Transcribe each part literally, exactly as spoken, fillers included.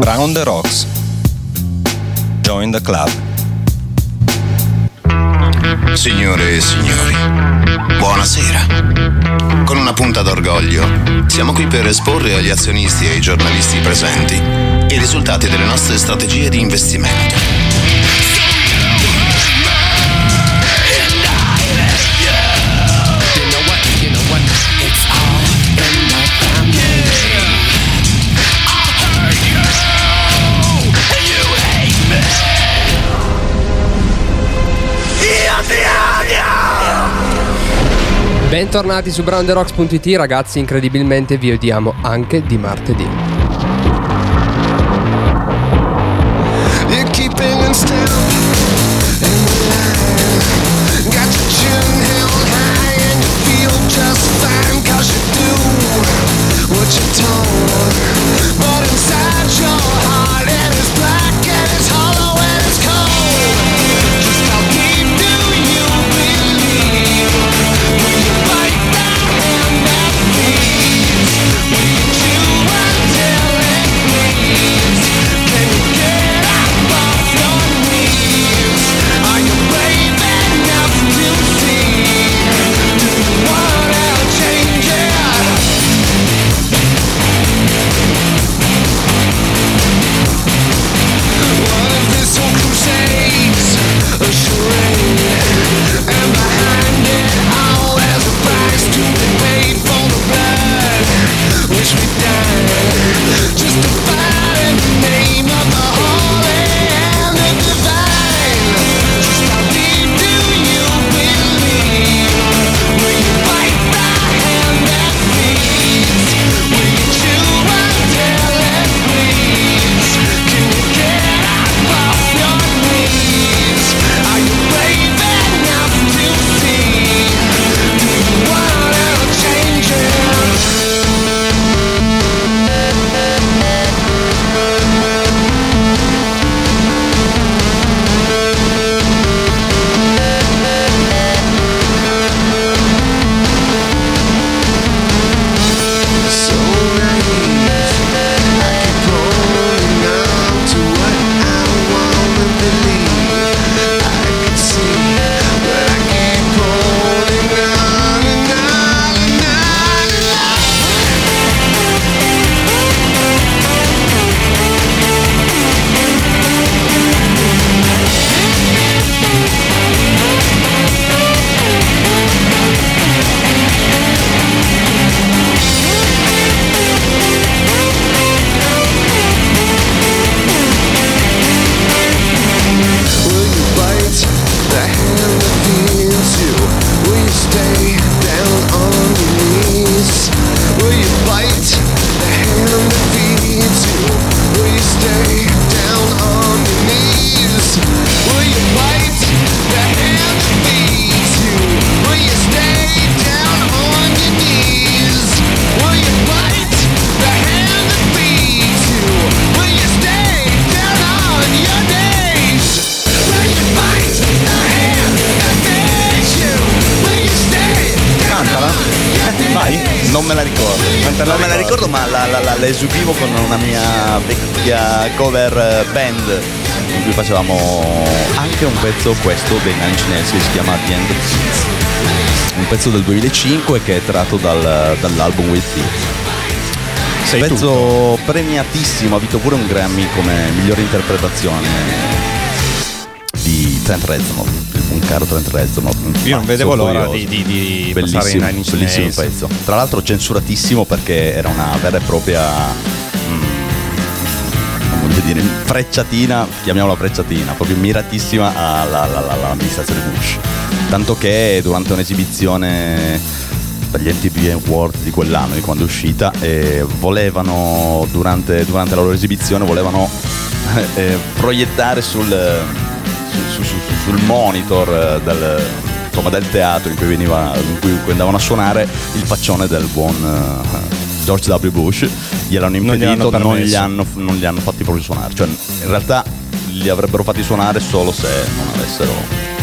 Brown the Rocks. Join the club. Signore e signori, buonasera. Con una punta d'orgoglio, siamo qui per esporre agli azionisti e ai giornalisti presenti i risultati delle nostre strategie di investimento. Bentornati su brown the rocks punto it, ragazzi, incredibilmente vi odiamo anche di martedì. Non me la ricordo, non me la ricordo, ma la, la, la, la eseguivo con una mia vecchia cover band in cui facevamo anche un pezzo, questo dei Nine Inch Nails, che si chiama The End of Seas, un pezzo del duemilacinque che è tratto dal, dall'album With You. Un pezzo tutto. premiatissimo, ha vinto pure un Grammy come migliore interpretazione di Trent Reznor, il buon caro Trent Reznor. Io non vedevo l'ora di, di, di passare in Nine Inch Nails. Bellissimo pezzo, tra l'altro censuratissimo perché era una vera e propria mm, voglio dire, frecciatina, chiamiamola frecciatina, proprio miratissima alla, alla, alla, all'amministrazione Bush, tanto che durante un'esibizione per gli M T V Awards di quell'anno, di quando è uscita, eh, volevano durante, durante la loro esibizione volevano eh, proiettare sul Su, su, sul monitor del, insomma, del teatro in cui, veniva, in cui andavano a suonare il faccione del buon uh, George W. Bush. Gliel'hanno impedito, non, non, gli hanno, non li hanno fatti proprio suonare, cioè in realtà li avrebbero fatti suonare solo se non avessero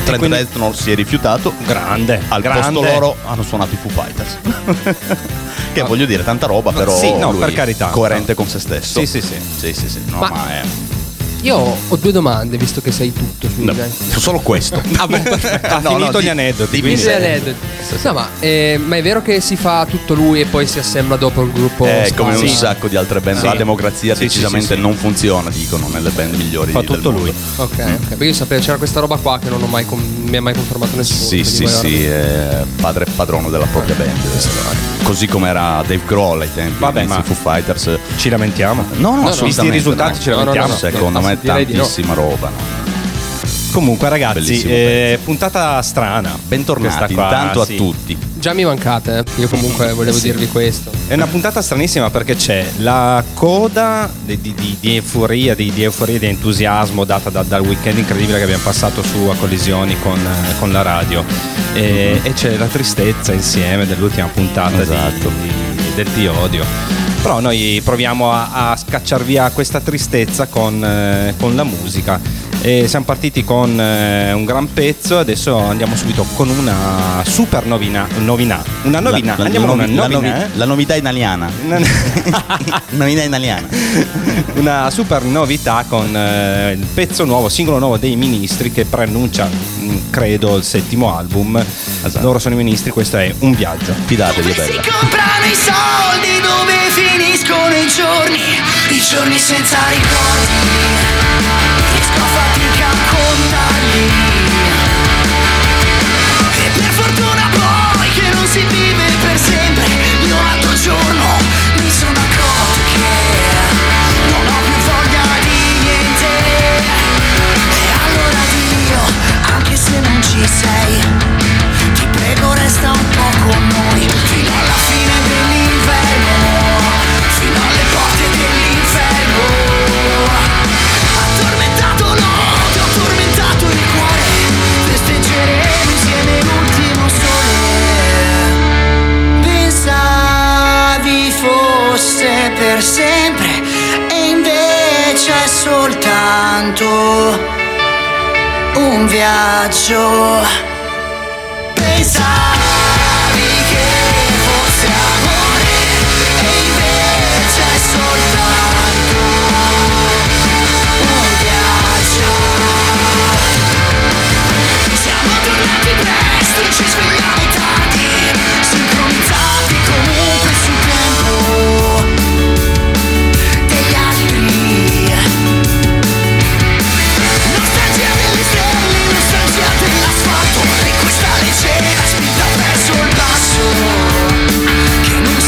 Trent quindi... Reznor si è rifiutato. Grande. Al grande. posto loro hanno suonato i Foo Fighters. Che Ah. voglio dire, tanta roba, però Sì, no, lui per carità. coerente No. con se stesso. Sì, sì, sì. Sì, sì, sì. No, Ma- ma, è Io ho due domande, visto che sei tutto sui no, dai. solo questo. Ah, boh, perfetto. Ha No, finito no, gli di- aneddoti. dimmi quindi- Quindi se- aneddoti. sì, sì. No, ma, eh, ma è vero che si fa tutto lui e poi si assembla dopo il gruppo? È come un Spazio? sacco di altre band. Sì. La democrazia Sì, sì, decisamente sì, sì. non funziona, dicono, nelle band migliori Fa del tutto mondo. lui. Ok, ok. Perché io sapevo c'era questa roba qua che non ho mai con- mi ha mai confermato nessuno. Sì, quindi sì, volevo- sì, è padre e padrono della propria band. Così come era Dave Grohl ai tempi. Vabbè, inizi ma- Foo Fighters. Ci lamentiamo. No, no, no, assolutamente. visti i risultati no. ci No, no, lamentiamo. no, no. Secondo No, me direi di no. tantissima roba. no? Comunque ragazzi, Bellissimo eh, puntata strana. Bentornati Questa qua, intanto sì. a tutti. Già mi mancate, eh. Io comunque volevo Sì. dirvi questo. È una puntata stranissima perché c'è la coda di, di- di- di euforia, di, di euforia, di entusiasmo data da- dal weekend incredibile che abbiamo passato su a Collisioni con, eh, con la radio e, e c'è la tristezza insieme dell'ultima puntata di- Esatto. di- del Ti Odio. Però noi proviamo a, a scacciar via questa tristezza con, eh, con la musica. E siamo partiti con eh, un gran pezzo. Adesso andiamo subito con una super novina. novina una novina. La, la, andiamo la, con una novi- la novina. novi- eh? la novità italiana. Novità italiana. Una super novità con eh, il pezzo nuovo, singolo nuovo dei Ministri che preannuncia, mh, credo, il settimo album. Esatto. Loro sono i Ministri, questo è Un viaggio. Fidatevi, è Dove bella. si comprano i soldi, dove finiscono i giorni, i giorni senza ricordi. Riesco a fatica a contarli. E per fortuna poi che non si vive per sempre. Io l'altro giorno mi sono accorto che non ho più voglia di niente. E allora Dio, anche se non ci sei, ti prego resta un po' con noi fino alla fine dell'inverno, fino alle porte dell'inferno. Addormentato no, ti ho tormentato il cuore, festeggeremo insieme l'ultimo sole. Pensavi fosse per sempre e invece è soltanto un viaggio. Pensavi che fosse amore e invece è soltanto un viaggio. Siamo tornati presto, ci svegliamo tardi, sincronizzati comunque sul tempo degli altri. Nostalgia delle stelle, nostalgia dell'asfalto e questa leggera spinta verso il basso che non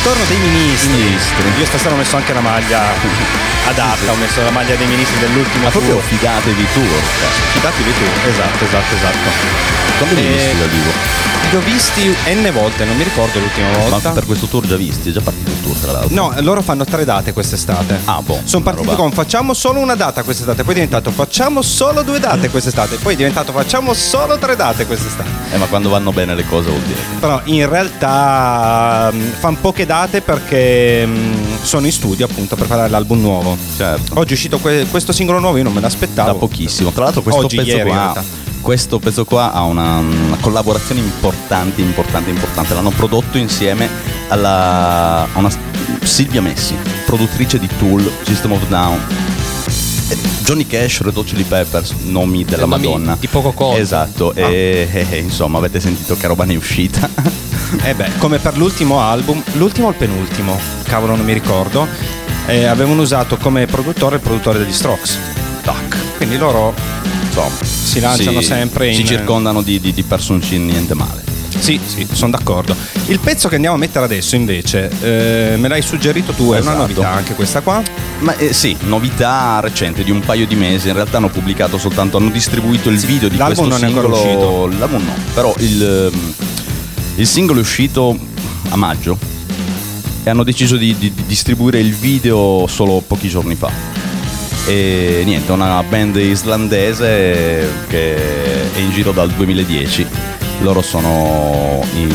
ritorno dei ministri. Ministri. Io stasera ho messo anche la maglia adatta, ho messo la maglia dei ministri dell'ultimo Ma proprio tour. fidatevi tu. Fidatevi tu, esatto, esatto, esatto. Quando li hai Eh, visti dal vivo? Li ho visti n volte, non mi ricordo l'ultima volta. Ma per questo tour già visti? È già partito il tour tra l'altro? No, loro fanno tre date quest'estate. Ah, boh, Sono una partiti roba. con facciamo solo una data quest'estate, poi è diventato facciamo solo due date quest'estate, poi è diventato facciamo solo tre date quest'estate. Eh, ma quando vanno bene le cose vuol dire. Però in realtà mh, fanno poche date perché mh, sono in studio appunto per preparare l'album nuovo. Certo. Oggi è uscito que- questo singolo nuovo, io non me l'aspettavo. Da pochissimo. Tra l'altro questo Oggi, pezzo ieri, in qua realtà. questo pezzo qua ha una, una collaborazione importante, importante, importante. L'hanno prodotto insieme alla a una Silvia Messi, produttrice di Tool, System of a Down, eh, Johnny Cash, Red Hot Chili Peppers, nomi della Nomi Madonna. di poco conto. Esatto. Ah. E, e- e, insomma, avete sentito che roba ne è uscita. Eh beh, come per l'ultimo album, l'ultimo o il penultimo, cavolo non mi ricordo, eh, avevano usato come produttore il produttore degli Strokes. Tac. Quindi loro Insomma, si lanciano si- sempre si in... circondano di, di, di personcini niente male. Sì, sì, sono d'accordo. Il pezzo che andiamo a mettere adesso invece, eh, me l'hai suggerito tu, è una Esatto. novità anche questa qua. Ma eh, sì, novità recente di un paio di mesi. In realtà hanno pubblicato soltanto, hanno distribuito il Sì, video di l'album questo non è ancora singolo. uscito. L'album no, però il, ehm, il singolo è uscito a maggio e hanno deciso di, di- di distribuire il video solo pochi giorni fa. E niente, una band islandese che è in giro dal duemiladieci. Loro sono in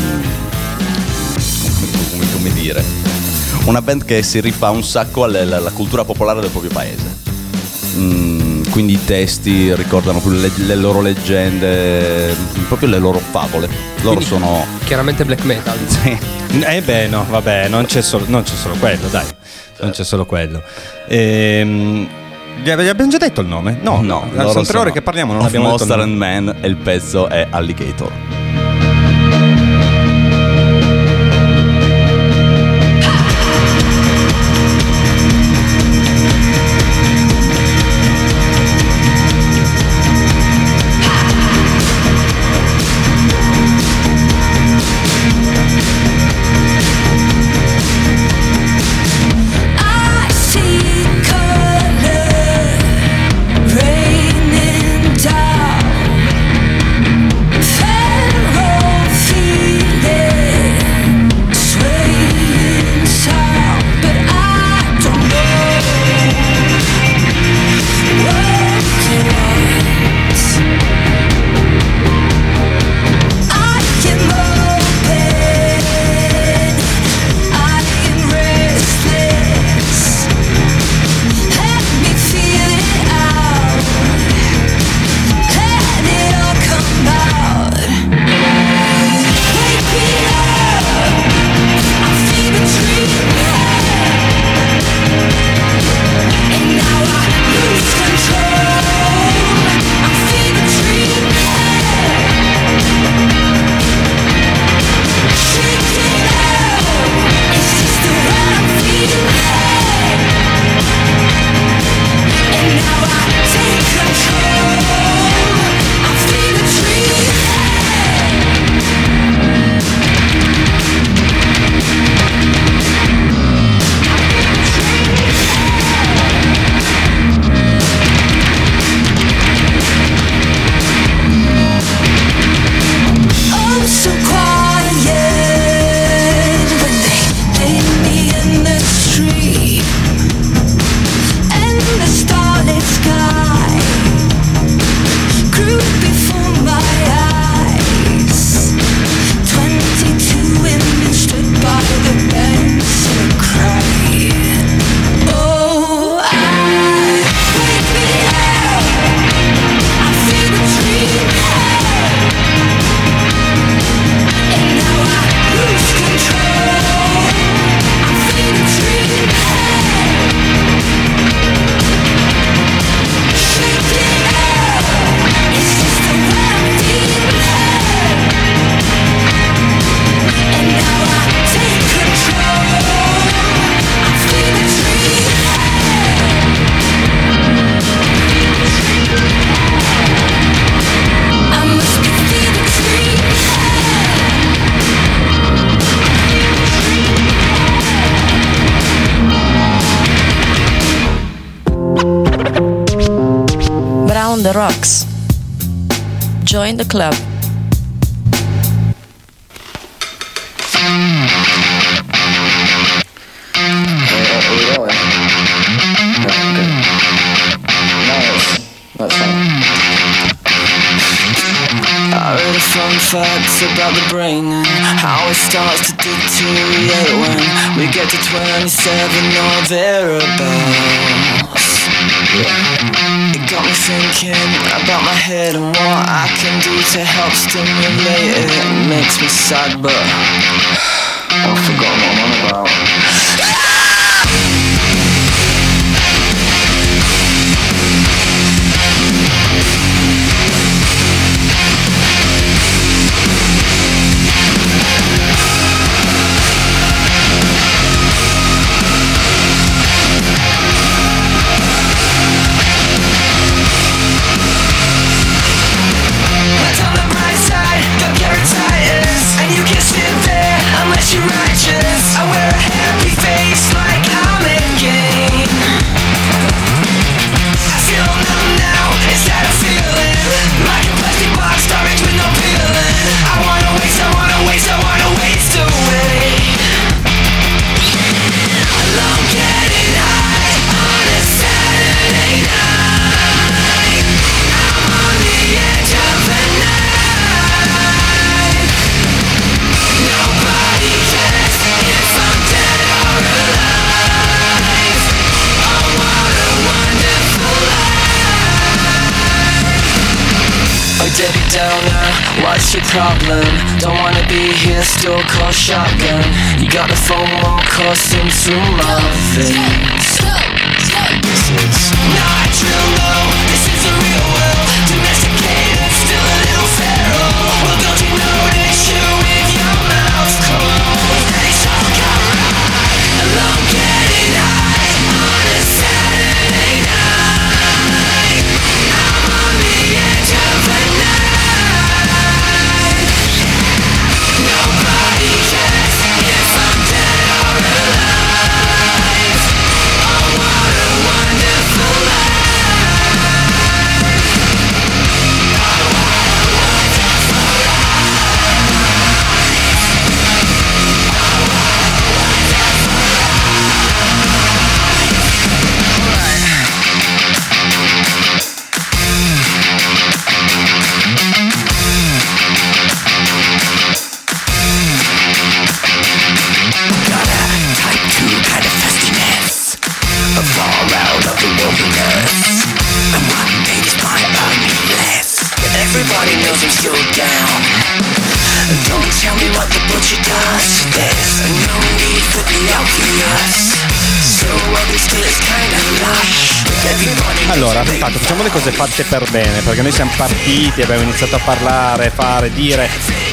come, come- come dire, una band che si rifà un sacco alla, alla cultura popolare del proprio paese. Mm, quindi i testi ricordano più le, le loro leggende, proprio le loro favole. Loro Quindi- sono Chiaramente black metal. Eh beh, no, vabbè, non c'è solo, non c'è solo quello, dai. Non c'è solo quello. Ehm, gli ave- gli abbiamo già detto il nome? No, no. loro Sono tre sono ore che parliamo, non Of abbiamo detto il Monster nome. and Man e il pezzo è Alligator. I see color raining down. Fell the Rocks. Join the club. I read a fun fact about the brain and how it starts to deteriorate when we get to twenty-seven or thereabouts. It got me thinking about my head and what I can do to help stimulate it. It makes me sad, but I've forgotten what I'm on about. Unless you're righteous, I wear a happy face like I'm in game. I feel numb now, is that a feeling? Like a plastic box, storage with no peeling. I wanna waste, I wanna waste, I wanna waste away. I love getting high on a Saturday night. I'm on the edge of the night. Nobody cares if I'm dead or alive. Oh, what a wonderful life. Oh, Debbie Downer, what's your problem? Don't wanna be here, still call shotgun. You got the phone wall coursing through my veins. This is not true, no, this is the real world. Domesticated, still a little feral. Well, don't you notice you with your mouth closed? It's all got right. I love getting high on a Saturday night. I'm on the edge of the night. Nobody cares if I'm dead or alive. Oh, what a wonderful life. Got a type two kind of festiness, a fall out of the wilderness. And one day this might earn me less, but everybody knows I'm still down. Don't tell me what the butcher does. There's no need for the obvious. So ugly still is kind of lush. Everybody knows Allora, I'm intanto facciamo le cose fatte per bene, perché noi siamo partiti, abbiamo iniziato a parlare, fare, dire,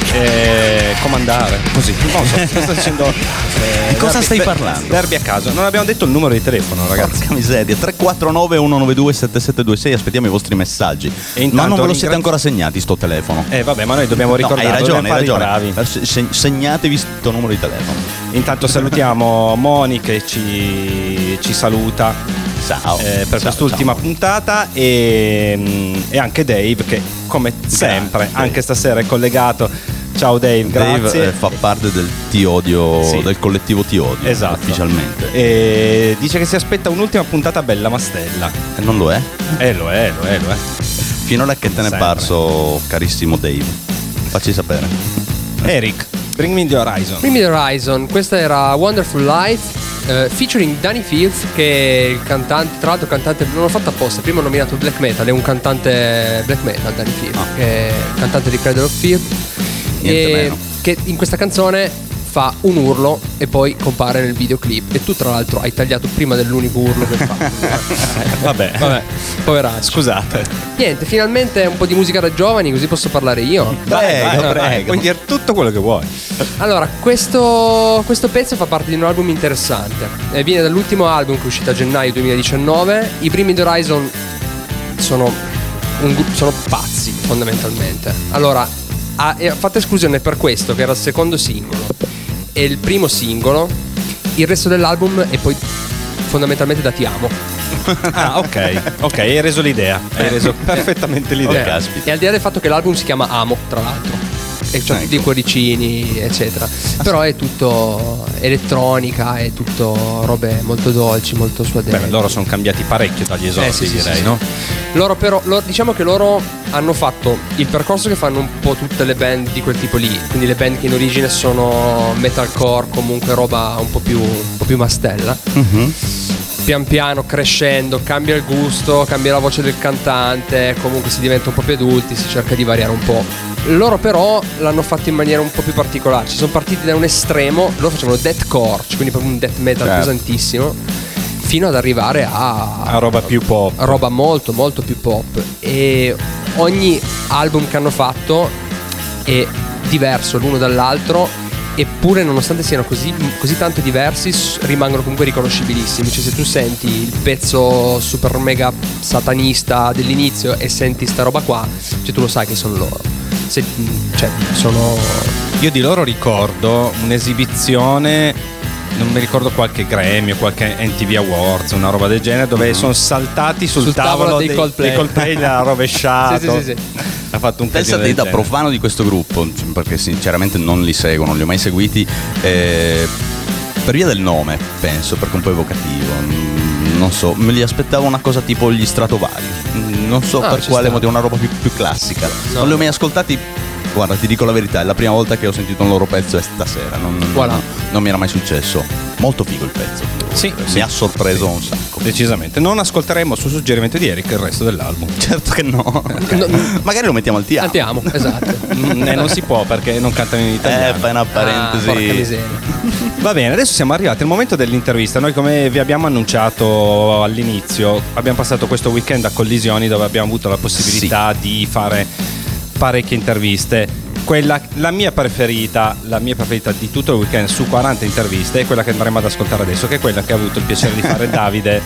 eh, comandare, così. Non so, sto dicendo. Eh, Di cosa verbi- stai ver- parlando? Verbi a caso. Non abbiamo detto il numero di telefono, ragazzi. Porca miseria, tre quattro nove uno nove due sette sette due sei, aspettiamo i vostri messaggi. E intanto Ma non ve lo ringra- siete ancora segnati sto telefono? Eh vabbè, ma noi dobbiamo No, ricordare. hai ragione, hai dobbiamo fare ragione. i bravi. Se- se- Segnatevi sto numero di telefono. Intanto salutiamo Moni che ci, ci saluta Ciao. eh, per Ciao, quest'ultima ciao. puntata e, mm, e anche Dave che come sempre anche stasera è collegato. Ciao Dave, grazie. Dave eh, fa parte del Ti Odio, Sì. del collettivo Ti Odio, Esatto. ufficialmente. E dice che si aspetta un'ultima puntata bella mastella. E non lo è? Eh lo è, lo è, lo è. Finora che te ne è Sempre. parso, carissimo Dave? Facci sapere. Eric, bring me the horizon. Bring Me the Horizon, questa era Wonderful Life eh, featuring Danny Fields, che è il cantante, tra l'altro cantante, non l'ho fatto apposta, prima ho nominato black metal, è un cantante black metal, Danny Fields, Ah. che è il cantante di Cradle of Fear, Niente e meno. che in questa canzone fa un urlo e poi compare nel videoclip, e tu tra l'altro hai tagliato prima dell'unico urlo che fa. Vabbè, Vabbè, poveraccio. scusate. Niente, finalmente un po' di musica da giovani, così posso parlare io. Prego, vai, prego. Puoi dire tutto quello che vuoi. Allora, questo, questo pezzo fa parte di un album interessante. Eh, viene dall'ultimo album che è uscito a gennaio duemiladiciannove. I primi The Horizon sono, un gru- sono pazzi, fondamentalmente. Allora, ha, ha fatto esclusione per questo, che era il secondo singolo e il primo singolo. Il resto dell'album è poi fondamentalmente da Ti Amo. Ah, ok, ok, hai reso l'idea, hai reso perfettamente l'idea. Eh, e al di là del fatto che l'album si chiama Amo, tra l'altro, e c'è tutti i cuoricini, eccetera. Però è tutto elettronica, è tutto robe molto dolci, molto suadenti. Beh, loro sono cambiati parecchio dagli esordi, Eh, sì, sì, direi, sì, no? Loro però, loro- diciamo che loro hanno fatto il percorso che fanno un po' tutte le band di quel tipo lì. Quindi le band che in origine sono metalcore, comunque roba un po' più, un po' più mastella. Pian piano crescendo, cambia il gusto, cambia la voce del cantante, comunque si diventa un po' più adulti, si cerca di variare un po'. Loro però l'hanno fatto in maniera un po' più particolare. Ci sono partiti da un estremo, loro facevano deathcore, cioè quindi proprio un death metal Certo. pesantissimo, fino ad arrivare a A roba più pop. a roba molto molto più pop. E ogni album che hanno fatto è diverso l'uno dall'altro, eppure nonostante siano così, così tanto diversi s- rimangono comunque riconoscibilissimi. Cioè se tu senti il pezzo super mega satanista dell'inizio e senti sta roba qua, cioè tu lo sai che sono loro. Se, cioè sono Io di loro ricordo un'esibizione, non mi ricordo, qualche Grammy o qualche M T V Awards, una roba del genere, dove sono saltati sul, Sul tavolo tavolo dei dei Coldplay. dei Coldplay, l'ha rovesciato. Sì, sì, sì, sì. Ha fatto un casino Pensate del da genere. profano di questo gruppo, perché sinceramente non li seguo, non li ho mai seguiti, eh, per via del nome, penso, perché è un po' evocativo. Mm, Non so, me li aspettavo una cosa tipo gli Stratovarius. Mm, Non so Ah, per ci quale sta. motivo, una roba più, più classica. No. Non li ho mai ascoltati. Guarda, ti dico la verità, è la prima volta che ho sentito un loro pezzo è stasera. Non, non- Voilà. non mi era mai successo. Molto figo il pezzo. Sì, mi sì. ha sorpreso un sacco. Decisamente. Non ascolteremo su suggerimento di Eric il resto dell'album. Certo che no. No, Magari lo mettiamo al teatro. Andiamo, esatto. Mm, eh, non si può perché non cantano in Eh, italiano. fai una parentesi. Ah, porca miseria. Va bene, adesso siamo arrivati al momento dell'intervista. Noi, come vi abbiamo annunciato all'inizio, abbiamo passato questo weekend a Collisioni, dove abbiamo avuto la possibilità di fare parecchie interviste. Quella, la mia preferita, la mia preferita di tutto il weekend su quaranta interviste è quella che andremo ad ascoltare adesso, che è quella che ha avuto il piacere di fare Davide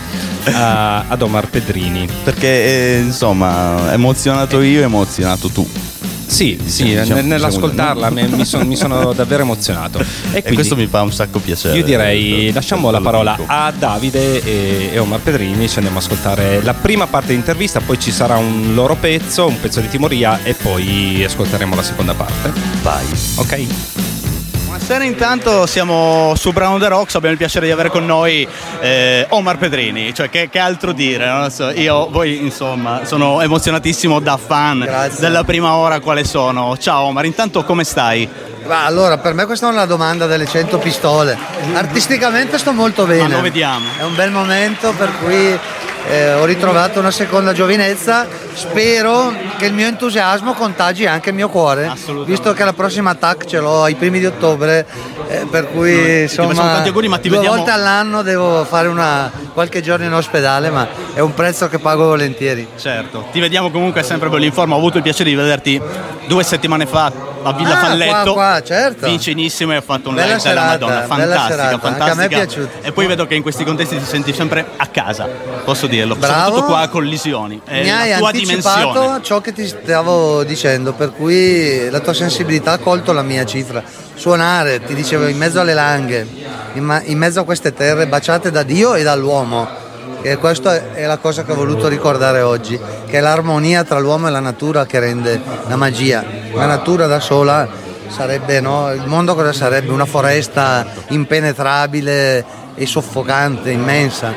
a- ad Omar Pedrini. Perché eh, insomma, emozionato io, emozionato tu. Sì, sì, Diciamo- nel- diciamo- nell'ascoltarla me- mi, son- mi sono davvero emozionato. E, E quindi questo mi fa un sacco piacere. io direi Te- lasciamo te la lo parola dico. a Davide e, e Omar Pedrini. Ci andiamo a ascoltare la prima parte dell'intervista, poi ci sarà un loro pezzo, un pezzo di Timoria, e poi ascolteremo la seconda parte. Vai. Ok? Buonasera, intanto siamo su Brown the Rocks, abbiamo il piacere di avere con noi eh, Omar Pedrini, cioè che, che altro dire, non lo so, io, voi insomma, sono emozionatissimo da fan. Grazie. Della prima ora quale sono. Ciao Omar, intanto come stai? Ma allora, per me questa è una domanda delle cento pistole. Artisticamente sto molto bene. Ma lo vediamo. È un bel momento per cui eh, ho ritrovato una seconda giovinezza. Spero che il mio entusiasmo contagi anche il mio cuore. Assolutamente. Visto che la prossima attack ce l'ho ai primi di ottobre, eh, per cui Noi ti insomma facciamo tanti auguri, ma ti due vediamo- volte all'anno devo fare una qualche giorno in ospedale, ma è un prezzo che pago volentieri. Certo, ti vediamo comunque sempre bello in forma, ho avuto il piacere di vederti due settimane fa a Villa Ah, Falletto. qua, qua, certo. Vicinissimo, e hai fatto un Bella live della serata, Madonna, bella fantastica, serata, anche fantastica. a me è piaciuto. E poi vedo che in questi contesti ti senti sempre a casa, posso dirlo, Bravo. soprattutto qua a Collisioni. È Mi hai la tua anticipato dimensione. ciò che ti stavo dicendo, per cui la tua sensibilità ha colto la mia cifra. Suonare, ti dicevo, in mezzo alle langhe, in, ma- in mezzo a queste terre baciate da Dio e dall'uomo. E questa è la cosa che ho voluto ricordare oggi, che è l'armonia tra l'uomo e la natura che rende la magia. La natura da sola sarebbe, no? Il mondo cosa sarebbe? Una foresta impenetrabile e soffocante, immensa.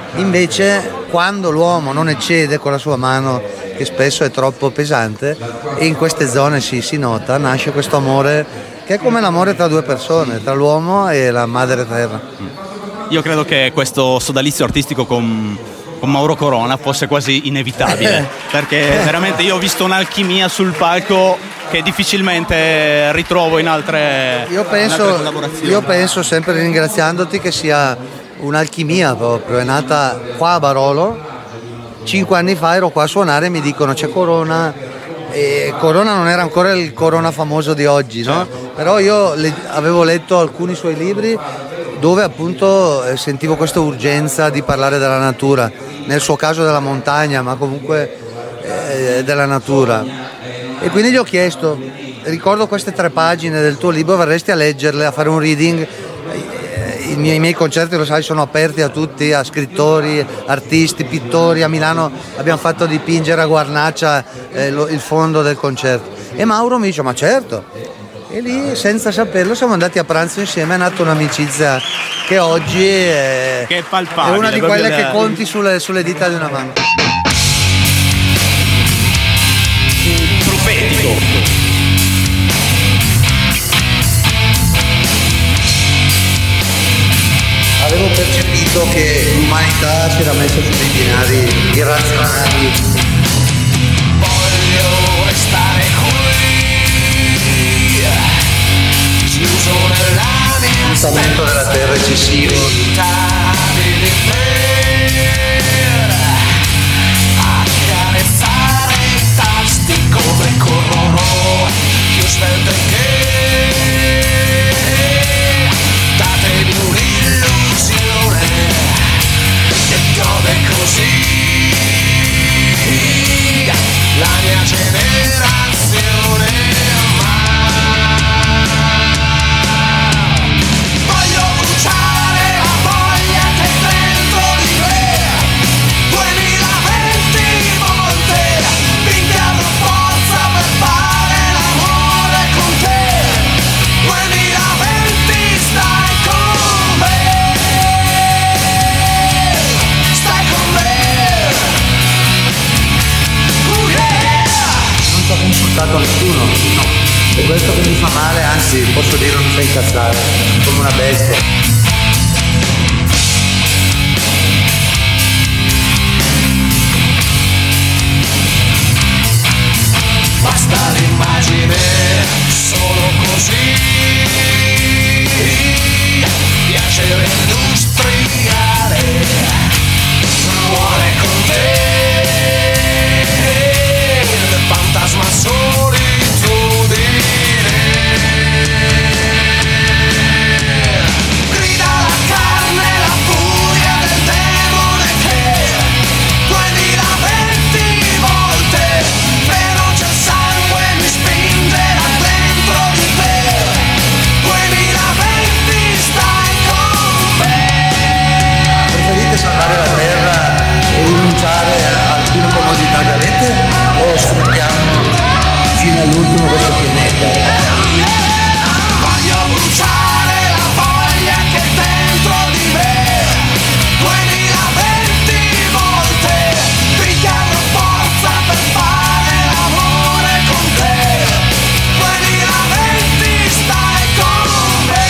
Invece quando l'uomo non eccede con la sua mano, che spesso è troppo pesante, e in queste zone si, si nota, nasce questo amore che è come l'amore tra due persone, tra l'uomo e la madre terra. Io credo che questo sodalizio artistico con, con Mauro Corona fosse quasi inevitabile, perché veramente io ho visto un'alchimia sul palco che difficilmente ritrovo in altre, Io in altre penso, collaborazioni. io penso, sempre ringraziandoti, che sia un'alchimia proprio, è nata qua a Barolo. Cinque anni fa ero qua a suonare e mi dicono c'è Corona, e Corona non era ancora il Corona famoso di oggi, no? Però io le- avevo letto alcuni suoi libri dove appunto eh, sentivo questa urgenza di parlare della natura, nel suo caso della montagna, ma comunque eh, della natura. E quindi gli ho chiesto, ricordo queste tre pagine del tuo libro, verresti a leggerle, a fare un reading? i miei, i miei concerti, lo sai, sono aperti a tutti, a scrittori, artisti, pittori. A Milano abbiamo fatto dipingere a Guarnaccia eh, lo, il fondo del concerto. E Mauro mi dice: ma certo. E lì, senza saperlo, siamo andati a pranzo insieme, è nata un'amicizia che oggi è, che è palpabile, è una di quelle la... che conti sulle, sulle dita di una mano. Profetico. Avevo percepito che l'umanità si era messa su dei binari irrazionali. Voglio restare qui, chiuso nella mia L'appuntamento della terra eccessivo. Accarezzare i tasti come corrono più svelte che datevi un'illusione che gode così la mia generazione. Voglio bruciare la voglia che è dentro di me, duemilaventi volte finché avrò forza per fare l'amore con te. duemilaventi stai con me, stai con me. Oh yeah! Non ti ho consultato nessuno, no. E questo che mi fa male, anzi posso dire non mi fa incazzare, come una bestia. Basta l'immagine, solo così, piacere industriale, muore con te, il fantasma solitudine. Grida la carne, la furia del demone che duemilaventi volte però c'è sangue mi spingerà dentro di te. duemilaventi stai con me. Preferite salvare la terra e rinunciare a alcune comodità che avete, o sfruttiamo fino all'ultimo questo pianeta? Voglio bruciare la voglia che è dentro di me, duemilaventi volte finché avrò forza per fare l'amore con te. duemilaventi stai con me.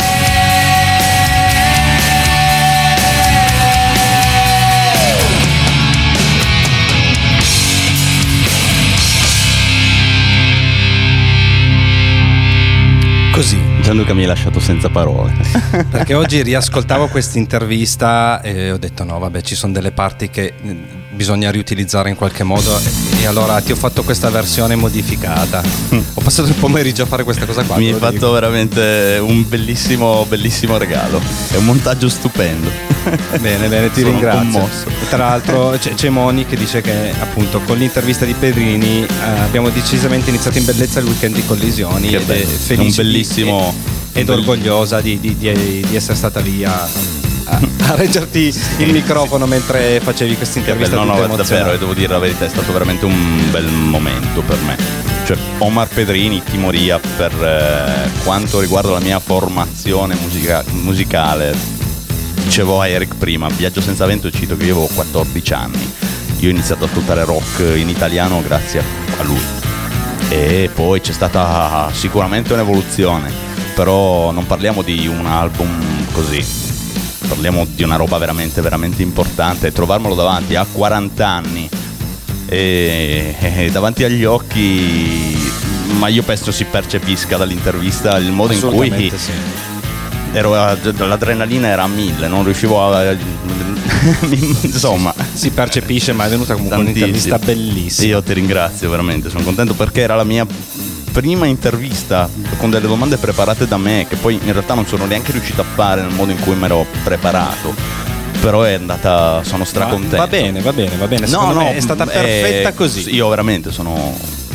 Così, Gianluca mi hai lasciato senza parole. perché oggi riascoltavo questa intervista e ho detto no vabbè, ci sono delle parti che eh, bisogna riutilizzare in qualche modo e, e allora ti ho fatto questa versione modificata. Ho passato il pomeriggio a fare questa cosa qua. Mi hai te lo fatto dico. veramente un bellissimo, bellissimo regalo. È un montaggio stupendo. Bene, bene, ti Sono ringrazio. commosso. E tra l'altro c'è, c'è Moni che dice che appunto con l'intervista di Pedrini eh, abbiamo decisamente iniziato in bellezza il weekend di Collisioni Che ed è bello. felice Un bellissimo- e- ed un bell- orgogliosa di, di- di- di essere stata lì a, a, a reggerti il microfono mentre facevi questa Che intervista. bello, no, tutta no, davvero, emozionante. e devo dire la verità, è stato veramente un bel momento per me. Cioè, Omar Pedrini, Timoria, per eh, quanto riguarda la mia formazione musica- musicale, dicevo a Eric prima, Viaggio senza vento, cito che io avevo quattordici anni. Io ho iniziato a ascoltare rock in italiano grazie a lui. E poi c'è stata sicuramente un'evoluzione, però non parliamo di un album così, parliamo di una roba veramente veramente importante. Trovarmelo davanti a quaranta anni e, e davanti agli occhi, ma io penso si percepisca dall'intervista il modo in cui Assolutamente sì. ero a- l'adrenalina era a mille, non riuscivo a insomma. Si percepisce, ma è venuta comunque Tantissimo. un'intervista bellissima. Io ti ringrazio veramente, sono contento perché era la mia prima intervista con delle domande preparate da me, che poi in realtà non sono neanche riuscito a fare nel modo in cui mi ero preparato. Però è andata, sono stracontento. Va bene, va bene, va bene. Secondo me è stata perfetta eh, così. Io veramente sono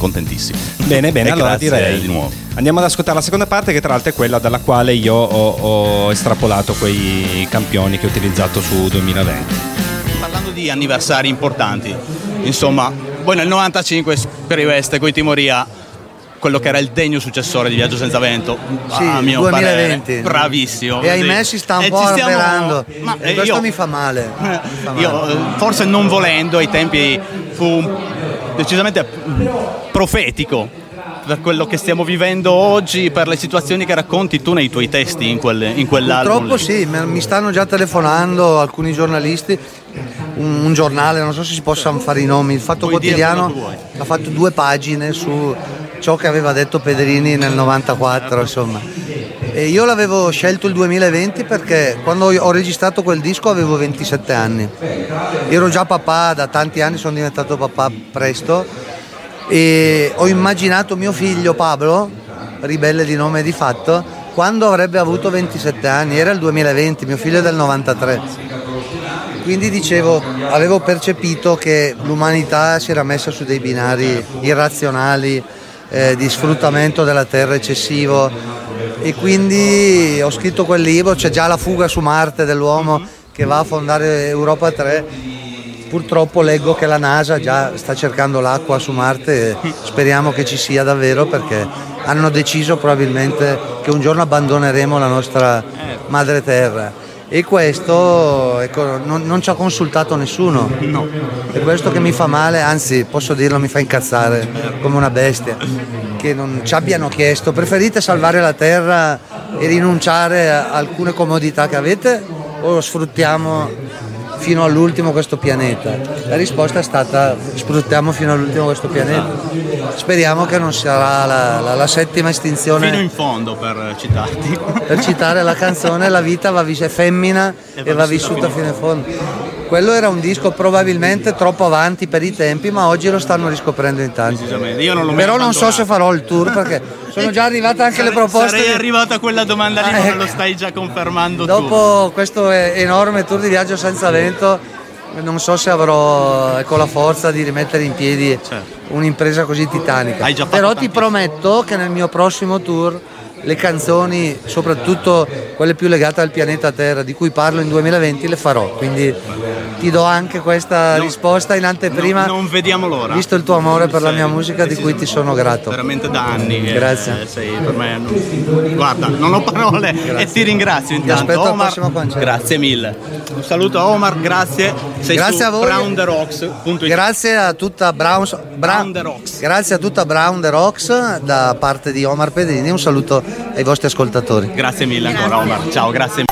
contentissimo. Bene, bene, E allora grazie direi di nuovo. andiamo ad ascoltare la seconda parte, che tra l'altro è quella dalla quale io ho, ho estrapolato quei campioni che ho utilizzato su duemilaventi. Parlando di anniversari importanti, insomma, voi nel novantacinque scriveste coi Timoria quello che era il degno successore di Viaggio senza vento, Sì, a mio duemilaventi. parere, bravissimo. E ahimè Sì. si sta un E po' ci stiamo- avverando. Ma, E eh, questo io- mi fa male. Mi fa Io, male. eh, forse non volendo, ai tempi fu decisamente profetico per quello che stiamo vivendo oggi, per le situazioni che racconti tu nei tuoi testi in, quel, in quell'album. Purtroppo lì. sì, mi mi stanno già telefonando alcuni giornalisti, un, un giornale, non so se si possano fare i nomi, il Fatto Puoi dire quello Quotidiano che vuoi. ha fatto due pagine su ciò che aveva detto Pedrini nel novantaquattro, insomma. E io l'avevo scelto il duemilaventi perché quando ho registrato quel disco avevo ventisette anni. Ero già papà da tanti anni, sono diventato papà presto e ho immaginato mio figlio Pablo, ribelle di nome e di fatto, quando avrebbe avuto ventisette anni. Era il duemilaventi, mio figlio è del novantatré. Quindi dicevo, avevo percepito che l'umanità si era messa su dei binari irrazionali, eh, di sfruttamento della terra eccessivo, e quindi ho scritto quel libro. C'è già la fuga su Marte dell'uomo che va a fondare Europa tre. Purtroppo leggo che la NASA già sta cercando l'acqua su Marte e speriamo che ci sia davvero, perché hanno deciso probabilmente che un giorno abbandoneremo la nostra madre terra. E questo, ecco, non, non ci ha consultato nessuno. No. E questo che mi fa male, anzi posso dirlo, mi fa incazzare come una bestia, che non ci abbiano chiesto: preferite salvare la terra e rinunciare a alcune comodità che avete, o sfruttiamo fino all'ultimo questo pianeta? La risposta è stata: sfruttiamo fino all'ultimo questo pianeta. Speriamo che non sarà la, la, la settima estinzione. Fino in fondo, per citarti. Per citare la canzone, la vita va vis- è femmina e va vissuta fino in fondo. Quello era un disco probabilmente troppo avanti per i tempi, ma oggi lo stanno riscoprendo in tanti. Decisamente. Io non l'ho mai Però non so abbandonato. se farò il tour, perché sono già arrivate anche le proposte. Sarei arrivata a quella domanda lì, Ah, ma me ecco. lo stai già confermando tu. Dopo questo e- enorme tour di Viaggio senza vento, non so se avrò, ecco, la forza di rimettere in piedi Certo. un'impresa così titanica. Hai già fatto Però ti tantissimo. prometto che nel mio prossimo tour le canzoni, soprattutto quelle più legate al pianeta Terra, di cui parlo in duemilaventi, le farò. Quindi ti do anche questa No, risposta in anteprima, No, non vediamo l'ora. visto il tuo amore per la Sei- mia musica, di cui ti sono grato. Veramente da anni. eh, Grazie. sei per me. non- Guarda, non ho parole e ti ringrazio intanto. aspetto al Omar, prossimo concerto. grazie mille. Un saluto a Omar, grazie. Sei Grazie su a voi. brown the rocks punto it. Grazie a tutta Brown, Bra- Brown the Rocks. Grazie a tutta Brown the Rocks da parte di Omar Pedrini. Un saluto ai vostri ascoltatori. Grazie mille ancora, Omar. Ciao, grazie.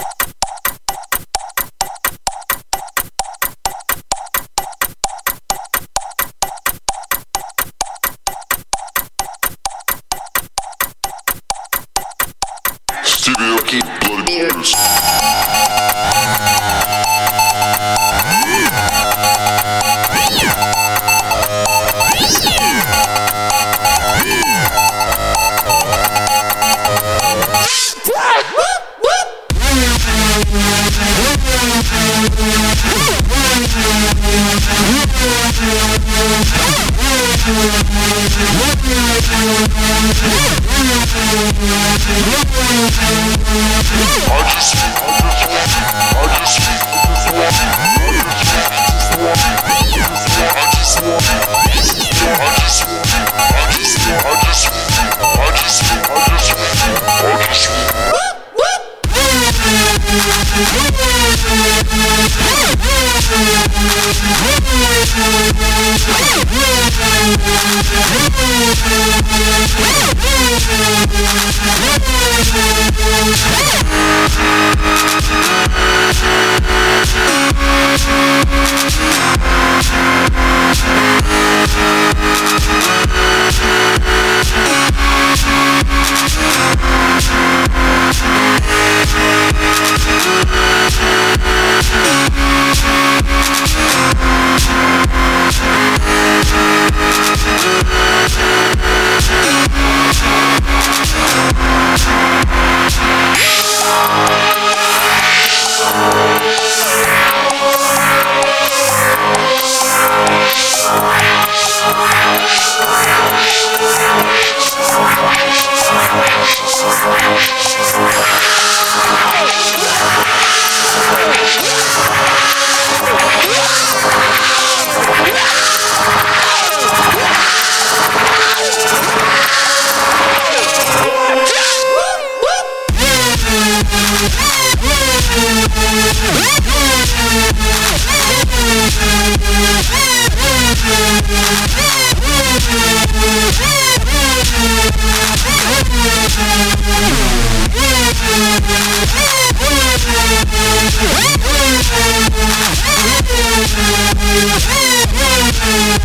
I just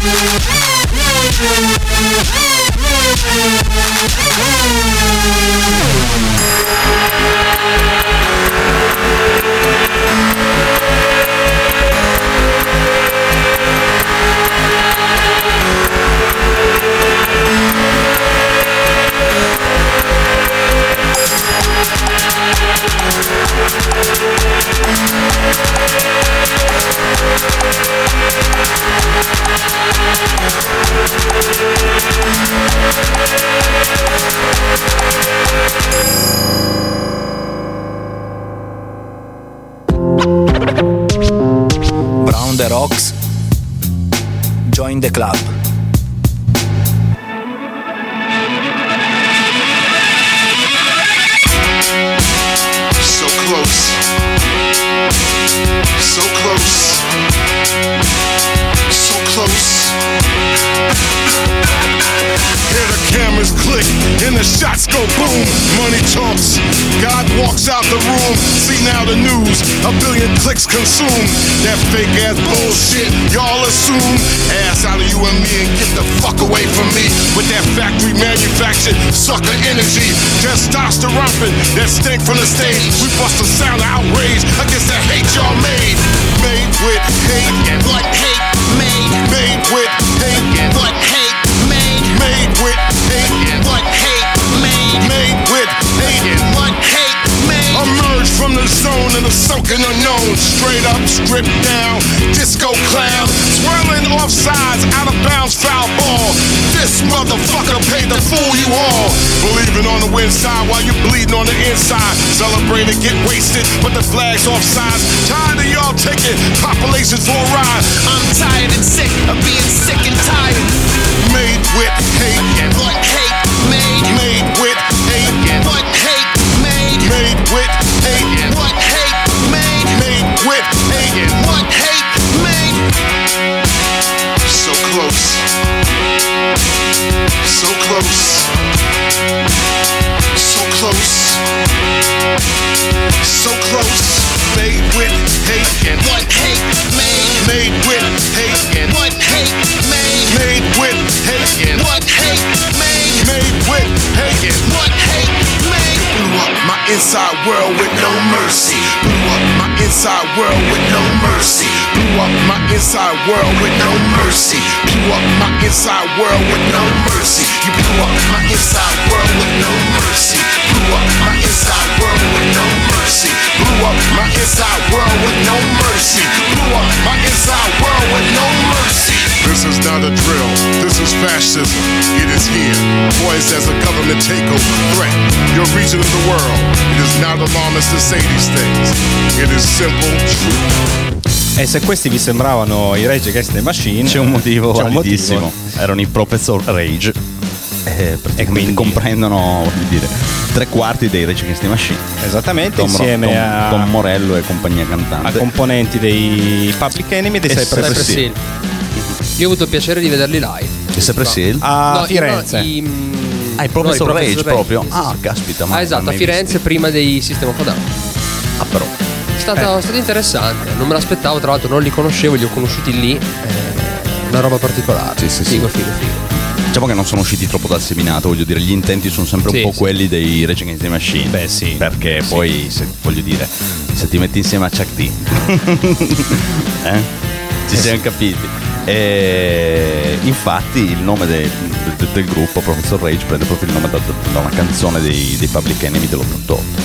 Brown the Rocks, Join the Club. So close, so close, so close. Hear the cameras click and the shots go boom. Money talks, God walks out the room. See now the news, a billion clicks consumed. That fake ass bullshit, y'all assume. Ass out of you and me and get the fuck away from me with that factory manufactured sucker energy. Testosterone, that stink from the stage. We bust a sound of outrage against the hate y'all made. Made with hate, what hate made. Made with hate, what hate made. Made with hate, what hate made. Made with hate, what hate made. Emerge from the zone in the sunken unknown. Straight up, stripped down, disco clown. Swirling off sides, out of bounds, foul ball. This motherfucker paid to fool you all. Believing on the wind side while you bleeding on the inside. Celebrate and get wasted, but the flag's off sides. Tired of y'all taking populations for a ride. I'm tired and sick of being sick and tired. Made with hate, what hate made. Made with hate, what hate made. Made with hate, what hate made. Made with hate, what hate made. So close, so close, so close, so close. Made with hate, what hate made. Made with hate, what hate made. Made with hate, what hate made. Made with hate, what hate made. Blew up my inside world with no mercy. Blew up my inside world with no mercy. Blew up my inside world with no mercy. Blew up my inside world with no mercy. You blew up my inside world with no mercy. Blew up my inside world with no mercy. Blew up my inside world with no mercy. Blew up my inside world with no mercy. This is not a drill, this is fascism. It is here, poised as a government takeover threat. Your region of the world, it is not alarmist to say these things. It is simple truth. E se questi vi sembravano i Rage Against the Machine, c'è un motivo c'è un validissimo. motivo. Erano i Professor Rage. Eh, E quindi comprendono, voglio dire, tre quarti dei Rage Against the Machine. Esattamente, Tom, insieme Tom, a, Tom Morello e compagnia cantante. a componenti dei Public Enemy dei E Cypress Cypress Hill. Hill. Io ho avuto il piacere di vederli live. E Cypress Hill? A No, Firenze. no, i, mm, Ah, il Professor no, i Rage Professor proprio. sì, sì, Ah, sì. caspita, ma Ah, esatto, a mai Firenze visti. prima dei System of a Down. Ah, però. È stato, Eh. è stato interessante, non me l'aspettavo, tra l'altro non li conoscevo, li ho conosciuti lì. eh, una roba particolare. Sì, sì, sì. figo, figo, figo. Diciamo che non sono usciti troppo dal seminato, voglio dire, gli intenti sono sempre Sì, un po' sì. quelli dei Rage Against the Machine. Beh, sì. Perché Sì. poi, se, voglio dire, se ti metti insieme a Chuck D, eh? Ci siamo capiti. E infatti il nome de- de- del gruppo, Professor Rage, prende proprio il nome da, da una canzone dei, dei Public Enemy dell'ottantotto.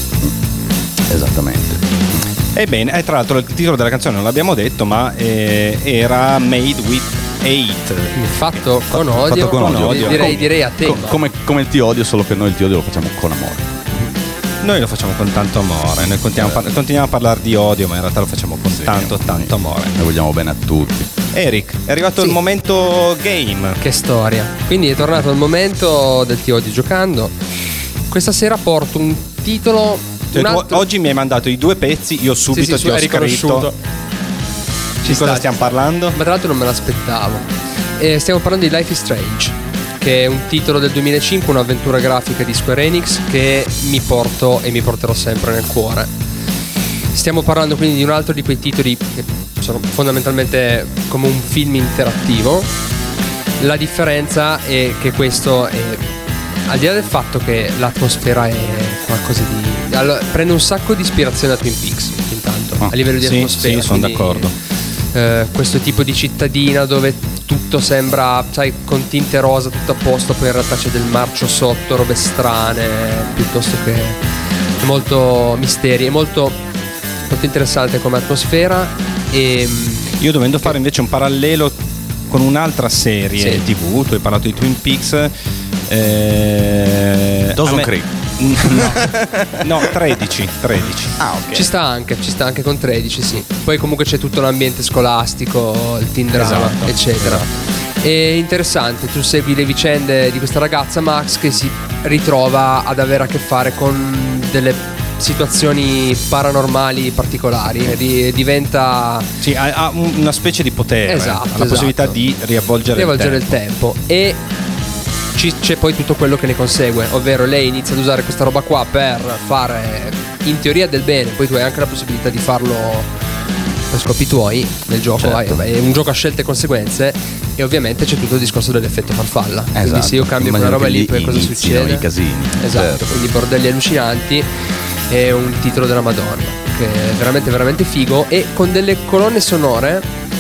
Esattamente. Ebbene, e tra l'altro il titolo della canzone non l'abbiamo detto, ma eh, era Made with Hate. Fatto con odio, Fatto con odio. direi, Com- direi a tema. co- come, come il ti odio, solo che noi il ti odio lo facciamo con amore. Noi lo facciamo con tanto amore, noi continuiamo, a par- continuiamo a parlare di odio, ma in realtà lo facciamo con tanto, tanto amore. Noi vogliamo bene a tutti. Eric, è arrivato Sì. il momento game. Che storia. Quindi è tornato il momento del ti odio giocando. Questa sera porto un titolo. Cioè, un tu altro... oggi mi hai mandato i due pezzi, io subito Sì, sì, ti ho hai riconosciuto. scritto. Ci Di cosa sta, stiamo ci sta. parlando? Ma tra l'altro non me l'aspettavo. Eh, stiamo parlando di Life is Strange, che è un titolo del duemilacinque, un'avventura grafica di Square Enix che mi porto e mi porterò sempre nel cuore. Stiamo parlando quindi di un altro di quei titoli che sono fondamentalmente come un film interattivo. La differenza è che questo è, al di là del fatto che l'atmosfera è qualcosa di, allora, prende un sacco di ispirazione da Twin Peaks intanto, Ah, a livello di sì, atmosfera. sì, sono quindi, d'accordo. eh, questo tipo di cittadina dove tutto sembra, sai, con tinte rosa, tutto a posto, poi in realtà c'è del marcio sotto, robe strane, piuttosto che molto misteri, è molto, molto interessante come atmosfera. E io dovendo fare invece un parallelo con un'altra serie Sì. tivù, tu hai parlato di Twin Peaks, eh, Dawson a me- Creek. no, no, tredici tredici. Ah, ok. ci sta anche, ci sta anche con tredici, sì. Poi comunque c'è tutto l'ambiente scolastico, il teen drama, Esatto, eccetera. È interessante, tu segui le vicende di questa ragazza Max che si ritrova ad avere a che fare con delle situazioni paranormali particolari, Ri- diventa Sì, ha, ha un- una specie di potere, Esatto, ha la esatto. possibilità di riavvolgere, riavvolgere il il tempo. tempo e ci- c'è poi tutto quello che ne consegue, ovvero lei inizia ad usare questa roba qua per fare in teoria del bene, poi tu hai anche la possibilità di farlo per scopi tuoi nel gioco, Certo. vai, è un gioco a scelte e conseguenze e ovviamente c'è tutto il discorso dell'effetto farfalla, quindi Esatto. se io cambio quella Immagino roba che lì lì poi cosa inizino succede? i casini. Esatto, Certo. quindi bordelli allucinanti, è un titolo della Madonna che è veramente veramente figo e con delle colonne sonore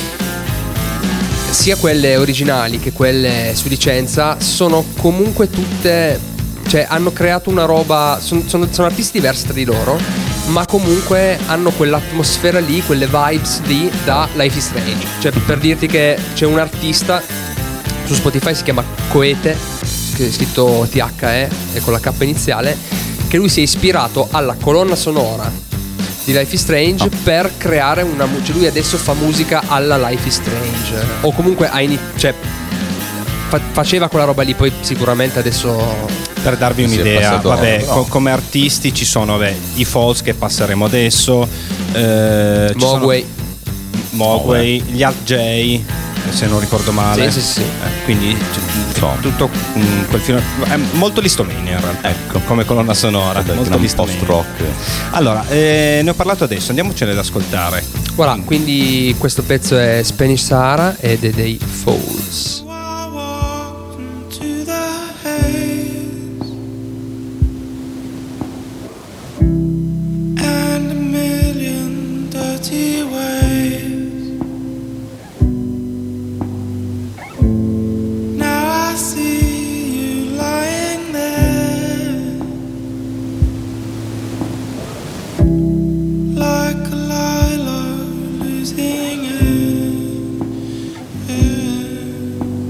sia quelle originali che quelle su licenza sono comunque tutte, cioè hanno creato una roba, son- sono, sono artisti diversi tra di loro, ma comunque hanno quell'atmosfera lì, quelle vibes lì da Life is Strange. Cioè, per dirti che c'è un artista su Spotify, si chiama Coete, che è scritto T H E e con la K iniziale, che lui si è ispirato alla colonna sonora di Life is Strange per creare una mu- cioè lui adesso fa musica alla Life is Strange, o comunque ha ini- cioè fa- faceva quella roba lì, poi sicuramente adesso Per darvi Sì, è un'idea, passato, vabbè, no. co- come artisti ci sono vabbè, i Falls che passeremo adesso, eh, ci sono- Mogwai. Mogwai, gli Alt J, se non ricordo male. Sì, sì, sì. Eh, quindi c- Insomma. tutto mm, quel film è molto listomania in realtà, Ecco. come colonna sonora, Del molto gran listomania. post-rock. Allora, eh, ne ho parlato adesso, andiamocene ad ascoltare. voilà, quindi questo pezzo è Spanish Sahara ed è dei Falls. I walked into the haze and a million dirty waves. Now I see you lying there like a lilac losing it.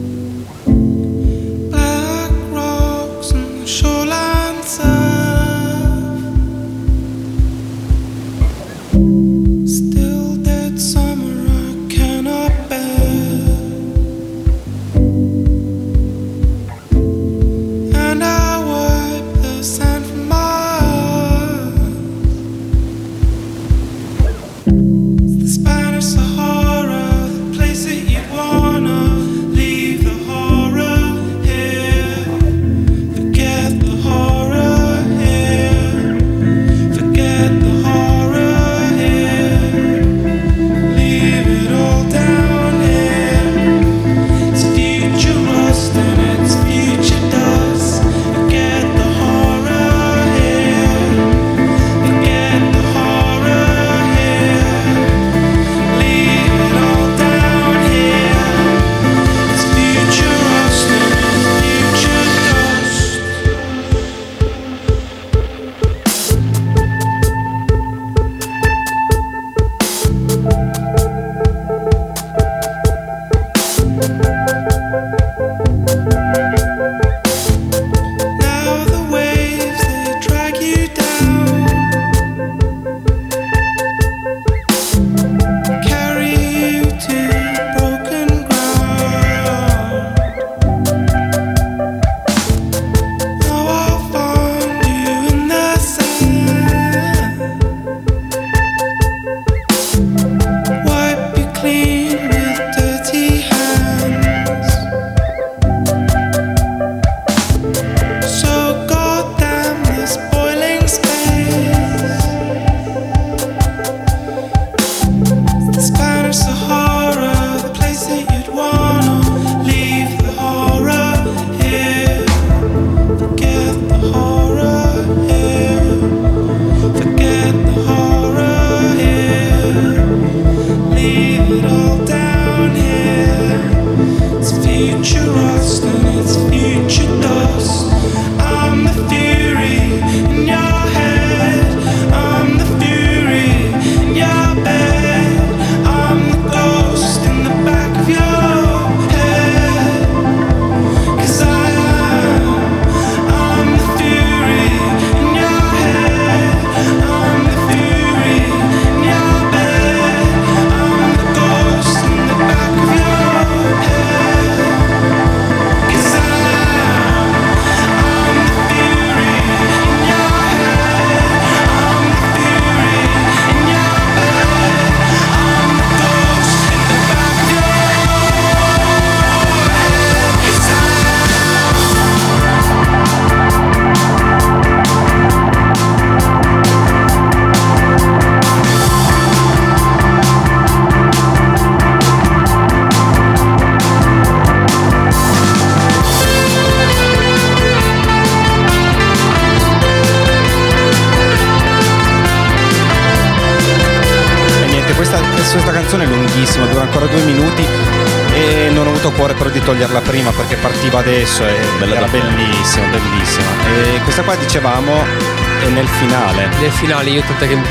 questa canzone è lunghissima, dura ancora due minuti e non ho avuto cuore però di toglierla prima perché partiva adesso e Bella era davvero. bellissima, bellissima. E questa qua dicevamo è nel finale. Nel finale io tant'è che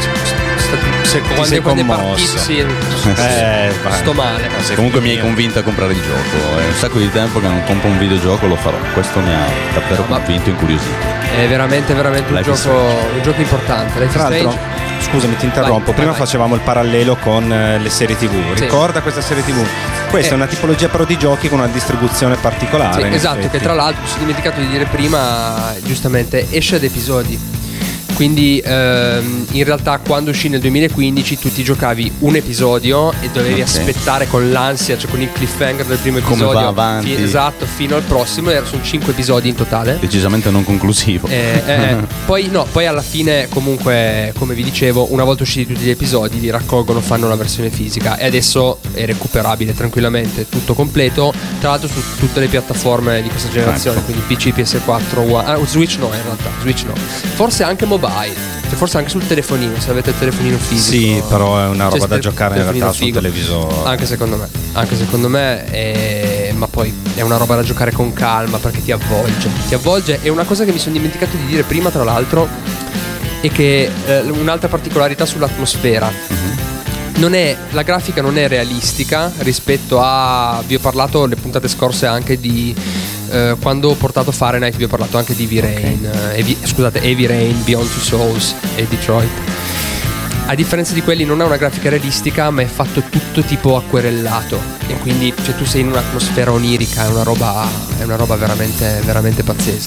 se quando, sei quando è commossa. partito sì, Eh, vai. sto male. Sei Comunque mi hai finita. convinto a comprare il gioco. È un sacco di tempo che non compro un videogioco, lo farò. Questo mi ha davvero convinto, incuriosito. È veramente veramente un Life is gioco, un gioco importante. Life is Tra l'altro, Strange. scusami, ti interrompo. Vai, Prima vai, vai. facevamo il parallelo con eh, le serie tivù. Sì. Ricorda questa serie tivù? Questa Eh. è una tipologia però di giochi con una distribuzione particolare. Sì, in esatto, effetti. che tra l'altro mi sono dimenticato di dire prima, giustamente esce ad episodi. Quindi ehm, in realtà quando uscì nel duemilaquindici tu ti giocavi un episodio e dovevi Ok. aspettare con l'ansia, cioè con il cliffhanger del primo Come episodio va avanti. fi- esatto, fino al prossimo. Erano sono cinque episodi in totale. Decisamente non conclusivo. Eh, eh, poi no, poi alla fine comunque, come vi dicevo, una volta usciti tutti gli episodi li raccolgono, fanno la versione fisica e adesso è recuperabile tranquillamente, tutto completo, tra l'altro su tutte le piattaforme di questa generazione, Ecco. quindi P C, P S quattro, One, ah, Switch no in realtà, Switch no, forse anche mobile, cioè forse anche sul telefonino, se avete il telefonino fisico. Sì, però è una roba Cioè, da te- giocare in telefonino realtà sul figo. televisore. Anche secondo me, anche secondo me, eh, ma poi è una roba da giocare con calma perché ti avvolge, ti avvolge. E una cosa che mi sono dimenticato di dire prima, tra l'altro, è che eh, un'altra particolarità sull'atmosfera. Non è, la grafica non è realistica rispetto a. Vi ho parlato le puntate scorse anche di. Eh, quando ho portato Fahrenheit vi ho parlato anche di Heavy Rain, eh, Heavy- scusate, Heavy Rain, Beyond Two Souls e Detroit. A differenza di quelli non ha una grafica realistica, ma è fatto tutto tipo acquerellato e quindi cioè, tu sei in un'atmosfera onirica, è una roba, è una roba veramente, veramente pazzesca.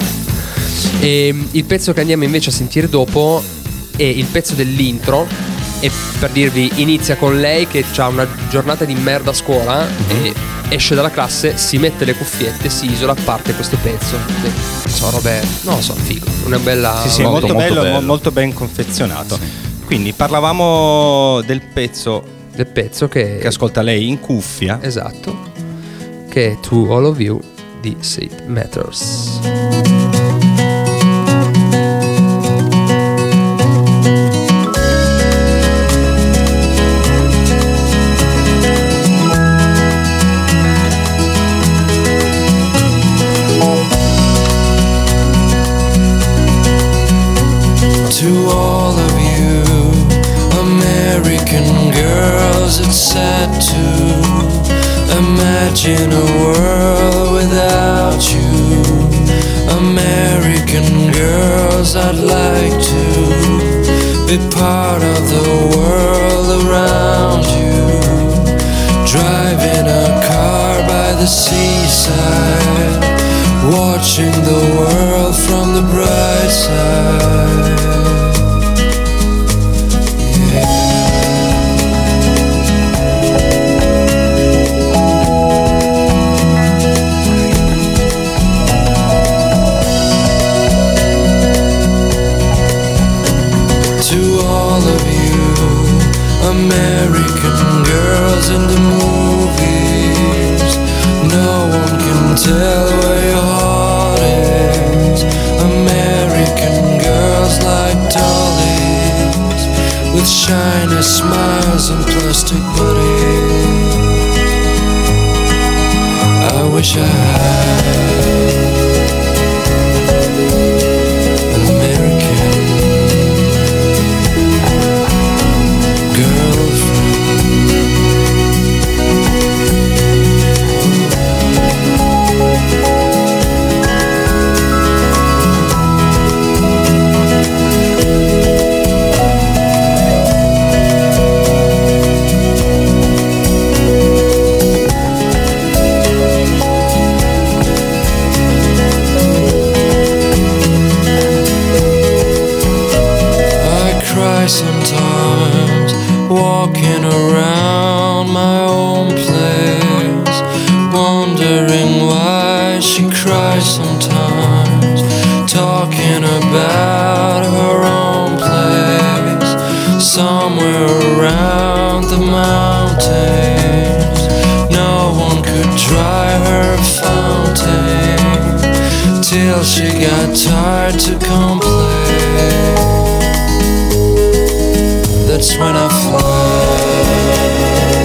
E il pezzo che andiamo invece a sentire dopo è il pezzo dell'intro e per dirvi inizia con lei che ha una giornata di merda a scuola e esce dalla classe, si mette le cuffiette, si isola, parte questo pezzo. E, so, robe, non lo so, figo, una bella. Sì, sì, è Molto, molto, molto bello, bello. mo- molto ben confezionato. Quindi parlavamo del pezzo del pezzo che, che ascolta lei in cuffia. Esatto, che è To All of You di Sid Matters. To all of you American girls, it's sad to imagine a world without you. American girls, I'd like to be part of the world around you. Driving a car by the seaside, watching the world from the bright side. American girls in the movies, no one can tell where your heart is. American girls like dollies, with shiny smiles and plastic bodies. I wish I had an American girlfriend. I cry sometimes, walking around my own place, wondering why she cries sometimes, talking about her own place, somewhere around the mountains. No one could dry her fountain till she got tired to complain. That's when I fly.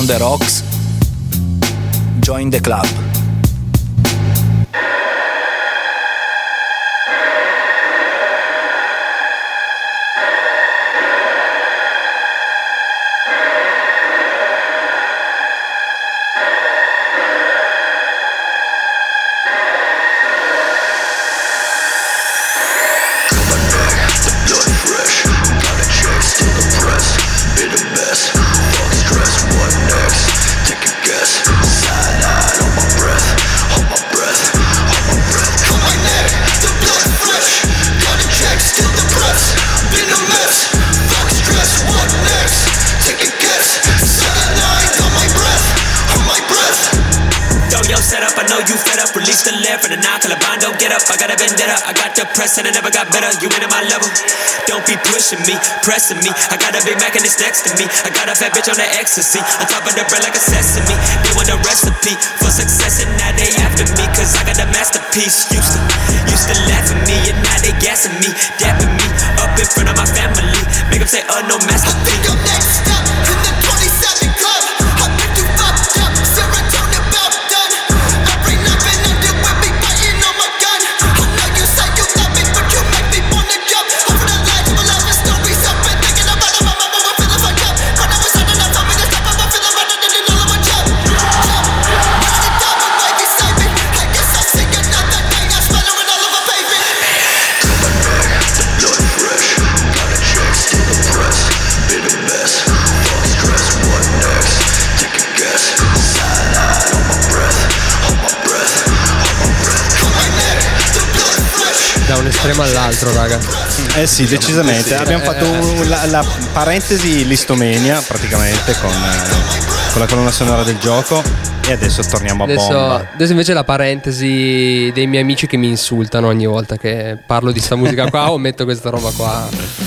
Brown the Rocks. Join the club. Release the left and the knock, Calaban, don't get up. I got a vendetta, I got the press and I never got better. You ain't at my level, don't be pushing me, pressing me. I got a big Mac and it's next to me. I got a fat bitch on the ecstasy, on top of the bread like a sesame. They want the recipe for success and now they after me, cause I got the masterpiece. Used to, used to laugh at me and now they gassing me, dapping me up in front of my family. Make them say, oh no, masterpiece. I think I'm next up in the twenty-seven club. I think you fucked up, serotonin about done. Every night and I did with me biting on my gun. I know you say you love me, but you make me wanna jump over the ledge of a love stories. I've been thinking about it, my mama will feel fucked up. When I was standing up, told me to stop, I'm feeling better than all of my jump. Jump, now the diamond wavy save me. I guess I'll see another day. I'm splattering all over pavement. Coming back, the blood fresh. Got a check, still the press. Be the best. Fuck stress, what next? Take a guess. Side eye on my breath, on my breath, on my breath. Coming back, the blood fresh. Da un estremo all'altro, raga. Eh sì, decisamente. Sì. Abbiamo fatto un- la, la parentesi listomania praticamente con, eh, con la colonna sonora del gioco e adesso torniamo a Adesso, bomba. adesso invece la parentesi dei miei amici che mi insultano ogni volta che parlo di sta musica qua o metto questa roba qua.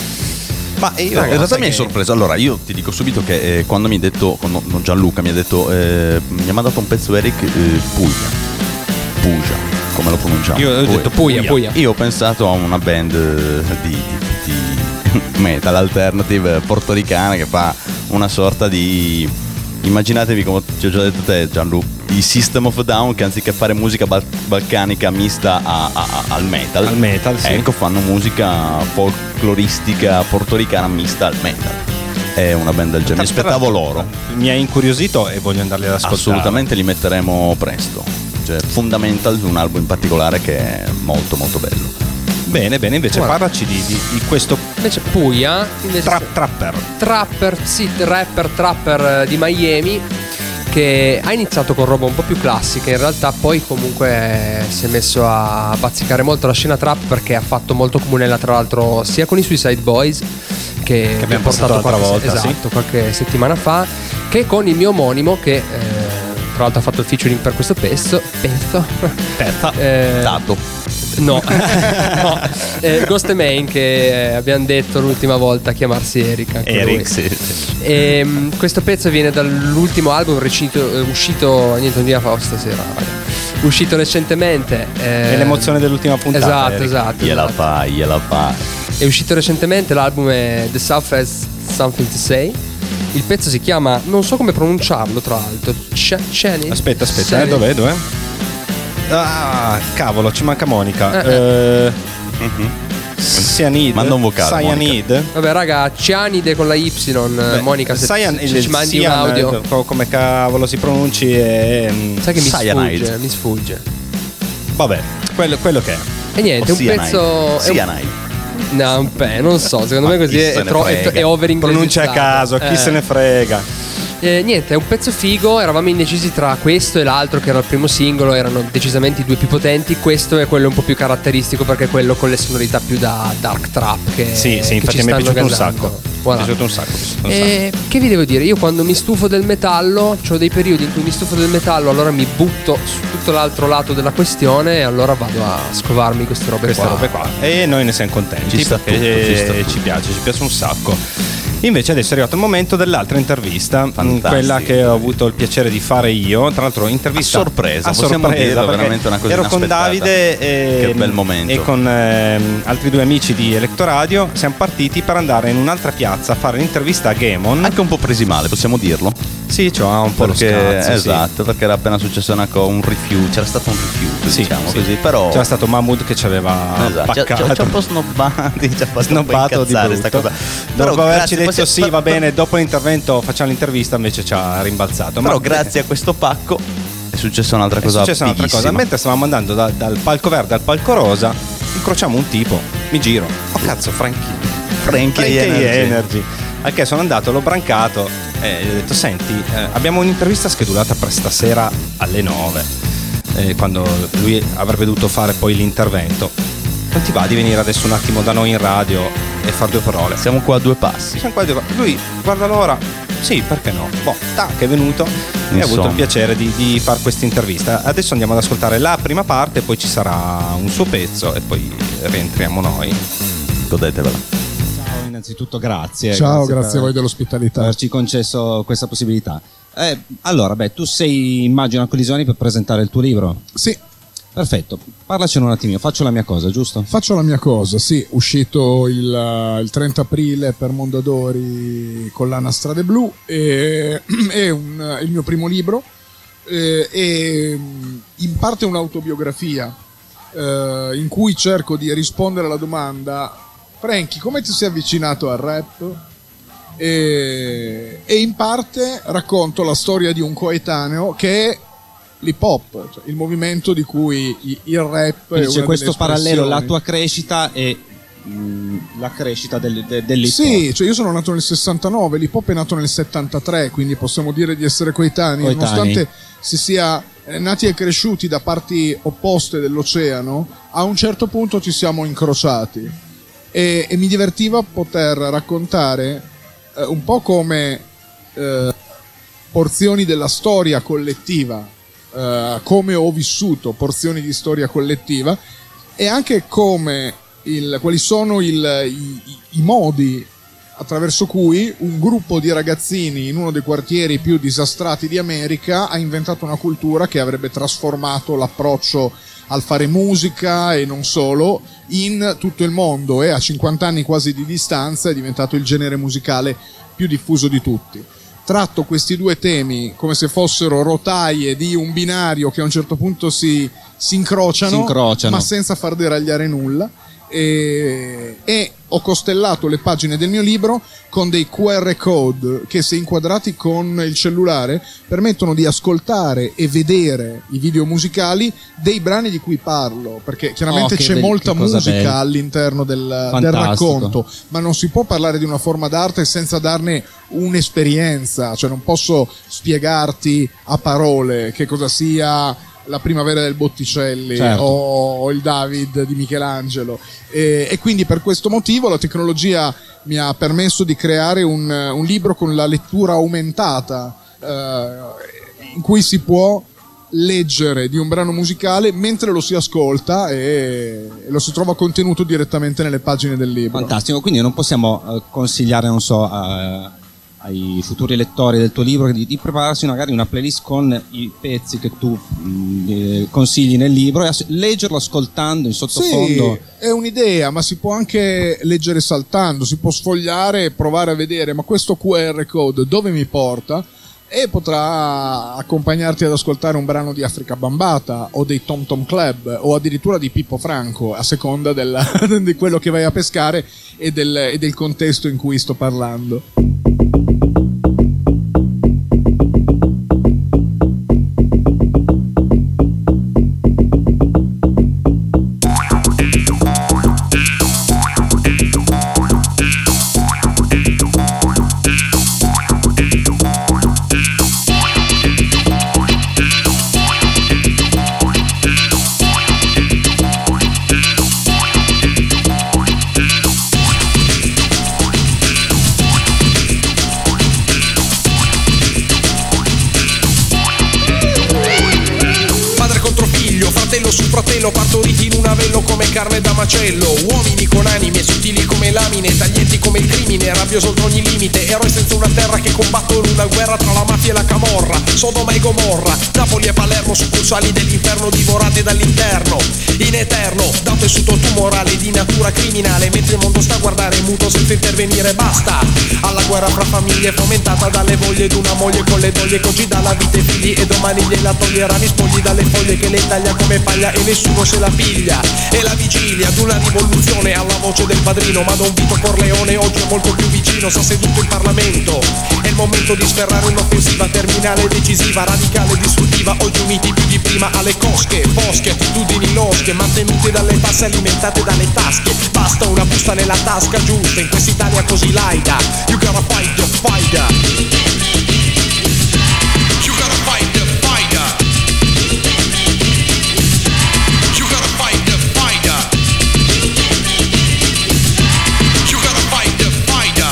Ma io, Ragazzi, in realtà mi hai che- sorpreso. Allora, io ti dico subito che eh, quando mi hai detto, quando no, Gianluca mi ha detto, eh, mi ha mandato un pezzo Eric eh, Puglia. Puglia, come lo pronunciamo? Io ho detto Puglia, Puglia. Io ho pensato a una band eh, di, di- di metal alternative portoricana che fa una sorta di, immaginatevi, come ti ho già detto te, Gianluca, i System of a Down, che anziché fare musica bal- balcanica mista a- a- a- al metal, Al metal, sì. ecco, fanno musica folcloristica portoricana mista al metal. È una band del genere, mi aspettavo loro. Mi ha incuriosito e voglio andarli ad ascoltare. Assolutamente li metteremo presto. Cioè, Fundamental, un album in particolare che è molto molto bello. Bene, bene, invece Guarda. parlaci di, di, di questo Invece Puglia, invece trap trapper. trapper, sì, rapper, trapper eh, di Miami, che ha iniziato con roba un po' più classica, in realtà poi comunque si è messo a bazzicare molto la scena trap perché ha fatto molto comunella tra l'altro sia con i Suicide Boys che, abbiamo vi ho passato portato l'altra qualche, volta, sì. esatto, qualche settimana fa, che con il mio omonimo che eh, tra l'altro ha fatto il featuring per questo pezzo pezzo Pezza. eh, Dato. No, no. Eh, Ghost Main che eh, abbiamo detto l'ultima volta a chiamarsi Eric. Anche lui. Eric, sì, sì. E, mh, questo pezzo viene dall'ultimo album recito- eh, uscito niente un dia fa stasera, raga. Uscito recentemente. eh, È l'emozione dell'ultima puntata. Esatto, Eric. esatto. Gliela esatto. fa, gliela fa. È uscito recentemente, l'album è The South Has Something to Say. Il pezzo si chiama, non so come pronunciarlo tra l'altro, Ch- Channing? Aspetta, aspetta, eh, Channing. dov'è, dov'è? Ah, cavolo, ci manca Monica. Eh, Eh, Cyanide. Manda un vocale, Cyanide. Vabbè raga, Cianide con la Y, Beh, Monica se, Cyan- se il ci mandi un Cyan, audio. co- come cavolo si pronunci è, mm, Sai che mi Cyanide. sfugge, mi sfugge. vabbè, quello, quello che è. E niente, è un Cyanide. pezzo è un- Cyanide. No, un pe, non so, secondo me così chi è, se ne tro- è, frega. è over Pronuncia a caso, chi Eh. se ne frega. Eh, niente, è un pezzo figo, eravamo indecisi tra questo e l'altro che era il primo singolo, erano decisamente i due più potenti, questo è quello un po' più caratteristico perché è quello con le sonorità più da dark trap che, Sì, sì, che infatti ci mi è stanno piaciuto un gasando. sacco. Mi Voilà. è piaciuto un sacco. mi è piaciuto un sacco. E che vi devo dire? Io quando mi stufo del metallo, ho dei periodi in cui mi stufo del metallo, allora mi butto su tutto l'altro lato della questione e allora vado a scovarmi queste robe Queste qua. robe qua. E noi ne siamo contenti Ci sta perché tutto, ci sta ci, tutto. piace, ci piace un sacco. Invece adesso è arrivato il momento dell'altra intervista, mh, Fantastico. quella che ho avuto il piacere di fare io. Tra l'altro intervista A sorpresa, a possiamo sorpresa, dirlo, perché veramente una cosa ero con inaspettata. Davide e, Che bel momento. e con ehm, altri due amici di Electoradio siamo partiti per andare in un'altra piazza a fare l'intervista a Gamon. Anche un po' presi male, possiamo dirlo? Sì, c'è un po' perché, lo scazzo, esatto, sì. perché era appena successo una co- un rifiuto, c'era stato un rifiuto, Sì, diciamo sì. così, però c'era stato Mahmood che ci aveva esatto, ci ha- paccato. ci ha- ci ha un po' snobbati, ci ha fatto snobbato un di po' incazzare brutto. sta cosa. Dopo Però averci grazie, detto possiamo- sì, per- va per- bene, dopo l'intervento facciamo l'intervista, invece ci ha rimbalzato. Però Ma grazie a questo pacco è successa un'altra è cosa successa un'altra cosa. fighissima. Mentre stavamo andando da- dal palco verde al palco rosa, incrociamo un tipo, mi giro, oh cazzo, Frankie Frankie Frankie Energy. Energy. Al che sono andato, l'ho brancato e gli ho detto: senti, eh, abbiamo un'intervista schedulata per stasera alle nove, eh, quando lui avrebbe dovuto fare poi l'intervento. Non ti va di venire adesso un attimo da noi in radio e far due parole? Siamo qua a due passi. Siamo qua a due passi. Lui guarda l'ora, sì, perché no? Boh, tac, è venuto e ha avuto Insomma. il piacere di, di fare questa intervista. Adesso andiamo ad ascoltare la prima parte, poi ci sarà un suo pezzo e poi rientriamo noi. Godetevela. Ciao, innanzitutto grazie. Ciao, grazie, per a voi dell'ospitalità. averci concesso questa possibilità. Eh, allora, beh, tu sei, immagino, a Collisioni per presentare il tuo libro. Sì. Perfetto, parlacene un attimino, faccio la mia cosa, giusto? Faccio la mia cosa, sì, uscito il, il trenta aprile per Mondadori con l'Anna Strade Blu, e, è un, il mio primo libro, eh, è in parte un'autobiografia eh, in cui cerco di rispondere alla domanda: Frankie, come ti sei avvicinato al rap? E, e in parte racconto la storia di un coetaneo che è l'hip hop, cioè il movimento di cui i- il rap Quindi è c'è una questo delle parallelo, la espressioni. tua crescita e mh, la crescita del, de, dell'hip hop. Sì, cioè io sono nato nel sessantanove, l'hip hop è nato nel settantatré, quindi possiamo dire di essere coetanei, Coetanei. nonostante si sia eh, nati e cresciuti da parti opposte dell'oceano, a un certo punto ci siamo incrociati e, e mi divertiva poter raccontare eh, un po' come eh, porzioni della storia collettiva, eh, come ho vissuto porzioni di storia collettiva, e anche come il, quali sono il, i, i- i modi attraverso cui un gruppo di ragazzini in uno dei quartieri più disastrati di America ha inventato una cultura che avrebbe trasformato l'approccio al fare musica e non solo in tutto il mondo, e a cinquanta anni quasi di distanza è diventato il genere musicale più diffuso di tutti. Tratto questi due temi come se fossero rotaie di un binario che a un certo punto si, si incrociano, Si incrociano. ma senza far deragliare nulla, e, e ho costellato le pagine del mio libro con dei Q R code che, se inquadrati con il cellulare, permettono di ascoltare e vedere i video musicali dei brani di cui parlo, perché chiaramente Oh, che c'è be- molta che cosa musica bella. all'interno del, del Fantastico. racconto, ma non si può parlare di una forma d'arte senza darne un'esperienza, cioè non posso spiegarti a parole che cosa sia la Primavera del Botticelli, Certo. o il David di Michelangelo, e, e quindi per questo motivo la tecnologia mi ha permesso di creare un, un libro con la lettura aumentata, eh, in cui si può leggere di un brano musicale mentre lo si ascolta e, e lo si trova contenuto direttamente nelle pagine del libro. Fantastico, quindi non possiamo eh, consigliare, non so, a- ai futuri lettori del tuo libro di, di prepararsi magari una playlist con i pezzi che tu mh, eh, consigli nel libro e as- leggerlo ascoltando in sottofondo. Sì, è un'idea, ma si può anche leggere saltando, si può sfogliare e provare a vedere, ma questo Q R code dove mi porta? E potrà accompagnarti ad ascoltare un brano di Africa Bambata o dei Tom Tom Club o addirittura di Pippo Franco, a seconda della- di quello che vai a pescare e del, e del contesto in cui sto parlando. su fratello partoriti in un avello come carne da macello. Uomini con anime sottili come lamine, taglienti come il crimine, rabbioso oltre ogni limite, eroi senza una terra che combattono una guerra tra la mafia e la camorra. Sodoma e Gomorra, Napoli e Palermo, succursali dell'inferno divorate dall'interno. In eterno, da un tessuto tumorale di natura criminale, mentre il mondo sta a guardare muto senza intervenire. Basta alla guerra fra famiglie fomentata dalle voglie d'una moglie con le doglie che oggi dà la vita ai figli e domani gliela toglieranno i spogli dalle foglie che le taglia come paglia e nessuno se la piglia. E la vigilia d'una rivoluzione alla voce del padrino, ma Don Vito Corleone oggi è molto più vicino, sta seduto in Parlamento. È il momento di sferrare un'offensiva terminale, decisiva, radicale, distruttiva. Oggi uniti più di prima alle cosche, bosche, attitudini losche, mantenute dalle tasse, alimentate dalle tasche. Basta una busta nella tasca giusta in quest'Italia così laida. You gotta fight the fighter. You gotta fight the fighter. You gotta fight the fighter. You gotta fight the fighter.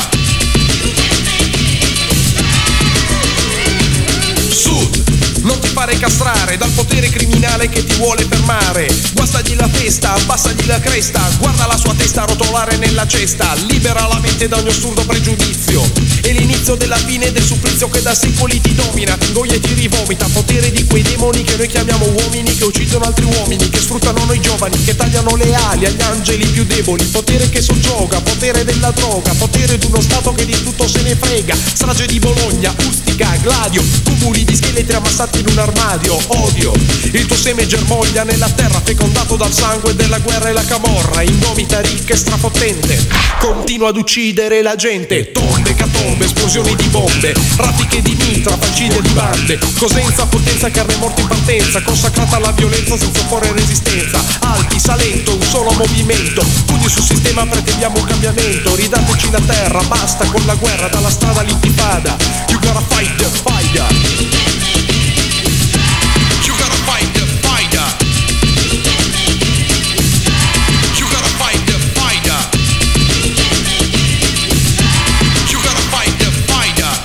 Sud, non ti fare castrare dal potere criminale che ti vuole fermare. Guastagli la testa, abbassagli la cresta, guarda la sua testa rotolare nella cesta. Libera la mente da ogni assurdo pregiudizio. È l'inizio della fine del supplizio che da secoli ti domina, ti ingoia e ti rivomita. Potere di quei demoni che noi chiamiamo uomini, che uccidono altri uomini, che sfruttano noi giovani, che tagliano le ali agli angeli più deboli. Potere che soggioga, potere della droga, potere di uno stato che di tutto se ne frega. Strage di Bologna, Ustica, Gladio, cumuli di scheletri ammassati in un armadio. Odio, il tuo seme germoglia nella terra, fecondato dal sangue della guerra e la camorra. Indomita, ricca e strafottente, continua ad uccidere la gente. Tombe, catombe, esplosioni di bombe, raffiche di mitra, falcide di bande. Cosenza, potenza, carne morta in partenza, consacrata alla violenza senza opporre resistenza. Alpi, Salento, un solo movimento, pugni sul sistema, pretendiamo un cambiamento. Ridateci la terra, basta con la guerra, dalla strada all'intifada. You gotta fight the fighter. You gotta fight the fighter. You gotta fight the fighter. You gotta fight the fighter.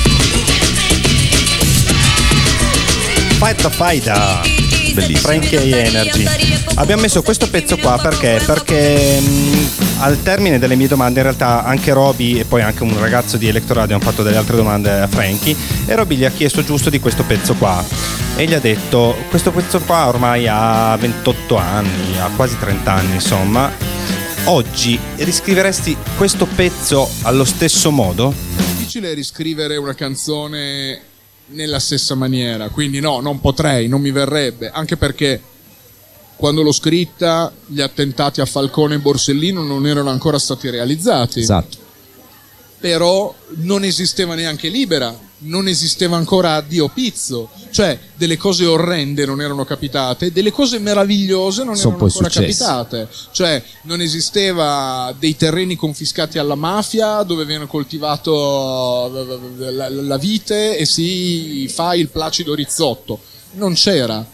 Fight the fighter. Bellissimo. Frankie Energy. Abbiamo messo questo pezzo qua perché perché mh, al termine delle mie domande in realtà anche Roby e poi anche un ragazzo di Electroradio hanno fatto delle altre domande a Frankie e Roby gli ha chiesto giusto di questo pezzo qua e gli ha detto: questo pezzo qua ormai ha ventotto anni, ha quasi trenta anni insomma, oggi riscriveresti questo pezzo allo stesso modo? È difficile riscrivere una canzone nella stessa maniera, quindi no, non potrei, non mi verrebbe, anche perché quando l'ho scritta gli attentati a Falcone e Borsellino non erano ancora stati realizzati. Esatto. Però non esisteva neanche Libera, non esisteva ancora Addio Pizzo, cioè delle cose orrende non erano capitate, delle cose meravigliose non Sono erano ancora successe. capitate, cioè non esisteva dei terreni confiscati alla mafia dove viene coltivato la, la, la vite e si fa il placido rizzotto, non c'era.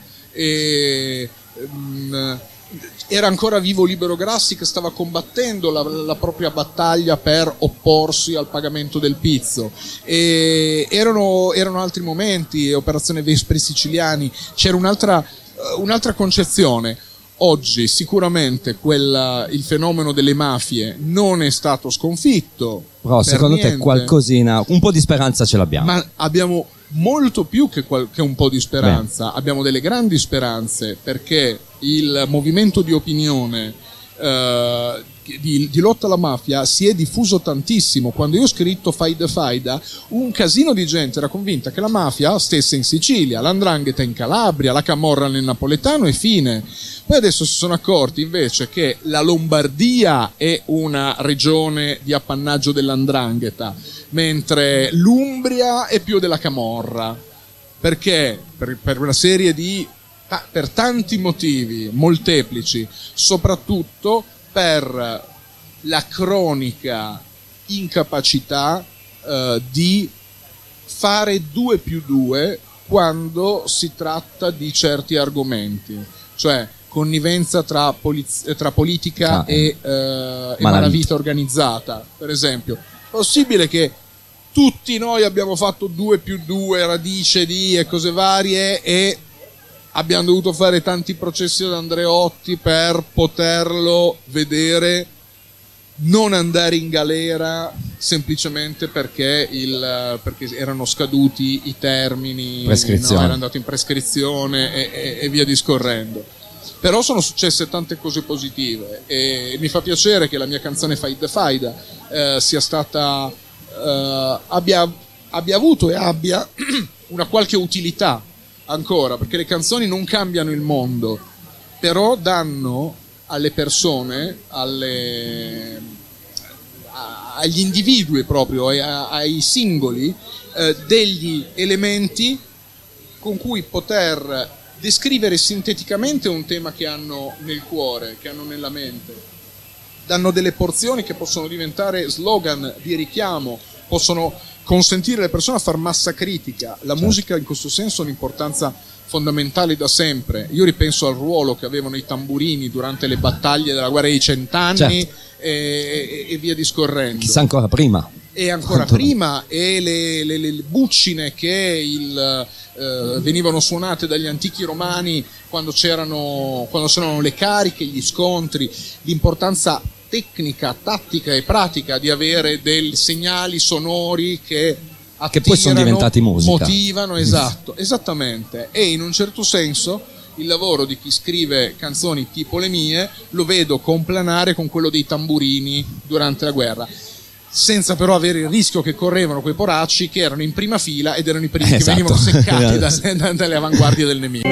E, um, era ancora vivo Libero Grassi che stava combattendo la, la propria battaglia per opporsi al pagamento del pizzo e erano, erano altri momenti, Operazione Vespri Siciliani, c'era un'altra, un'altra concezione. Oggi sicuramente quella, il fenomeno delle mafie non è stato sconfitto. Però secondo niente. te qualcosina, un po' di speranza ce l'abbiamo? Ma abbiamo molto più che, qual- che un po' di speranza. Beh. Abbiamo delle grandi speranze perché il movimento di opinione eh, di, di lotta alla mafia si è diffuso tantissimo. Quando io ho scritto Faida Faida, un casino di gente era convinta che la mafia stesse in Sicilia, l'andrangheta in Calabria, la camorra nel napoletano e fine. Poi adesso si sono accorti invece che la Lombardia è una regione di appannaggio dell'andrangheta, mentre l'Umbria è più della camorra. Perché? Per, per una serie di... per tanti motivi molteplici, soprattutto per la cronica incapacità eh, di fare due più due quando si tratta di certi argomenti, cioè connivenza tra, poliz- tra politica ah, e, eh, e malavita organizzata. Per esempio, è possibile che tutti noi abbiamo fatto due più due, radice di e cose varie e abbiamo dovuto fare tanti processi ad Andreotti per poterlo vedere non andare in galera semplicemente perché, il, perché erano scaduti i termini, no? Era andato in prescrizione e, e, e via discorrendo. Però sono successe tante cose positive e mi fa piacere che la mia canzone Faida Faida eh, sia stata eh, abbia, abbia avuto e abbia una qualche utilità ancora, perché le canzoni non cambiano il mondo, però danno alle persone, alle, a, agli individui proprio, a, ai singoli, eh, degli elementi con cui poter descrivere sinteticamente un tema che hanno nel cuore, che hanno nella mente. Danno delle porzioni che possono diventare slogan di richiamo, possono consentire alle persone a far massa critica. La certo. musica in questo senso ha un'importanza fondamentale da sempre. Io ripenso al ruolo che avevano i tamburini durante le battaglie della guerra dei cent'anni, certo. e, e, e via discorrendo. Chissà ancora prima. E ancora Quanto prima, e le, le, le buccine che il, eh, venivano suonate dagli antichi romani quando c'erano, quando c'erano le cariche, gli scontri, l'importanza tecnica, tattica e pratica di avere dei segnali sonori che attirano, che poi sono diventati musica. Motivano, esatto, esattamente. E in un certo senso il lavoro di chi scrive canzoni tipo le mie lo vedo complanare con quello dei tamburini durante la guerra, senza però avere il rischio che correvano quei poracci che erano in prima fila ed erano i primi esatto. che venivano seccati da, da, dalle avanguardie del nemico.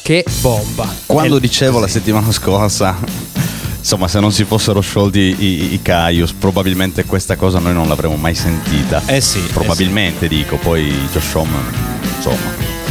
che bomba. Quando E- dicevo la settimana scorsa, insomma, se non si fossero sciolti i, i, i Caius, probabilmente questa cosa noi non l'avremmo mai sentita. Eh sì. Probabilmente, eh sì. dico, poi Josh Homme, insomma,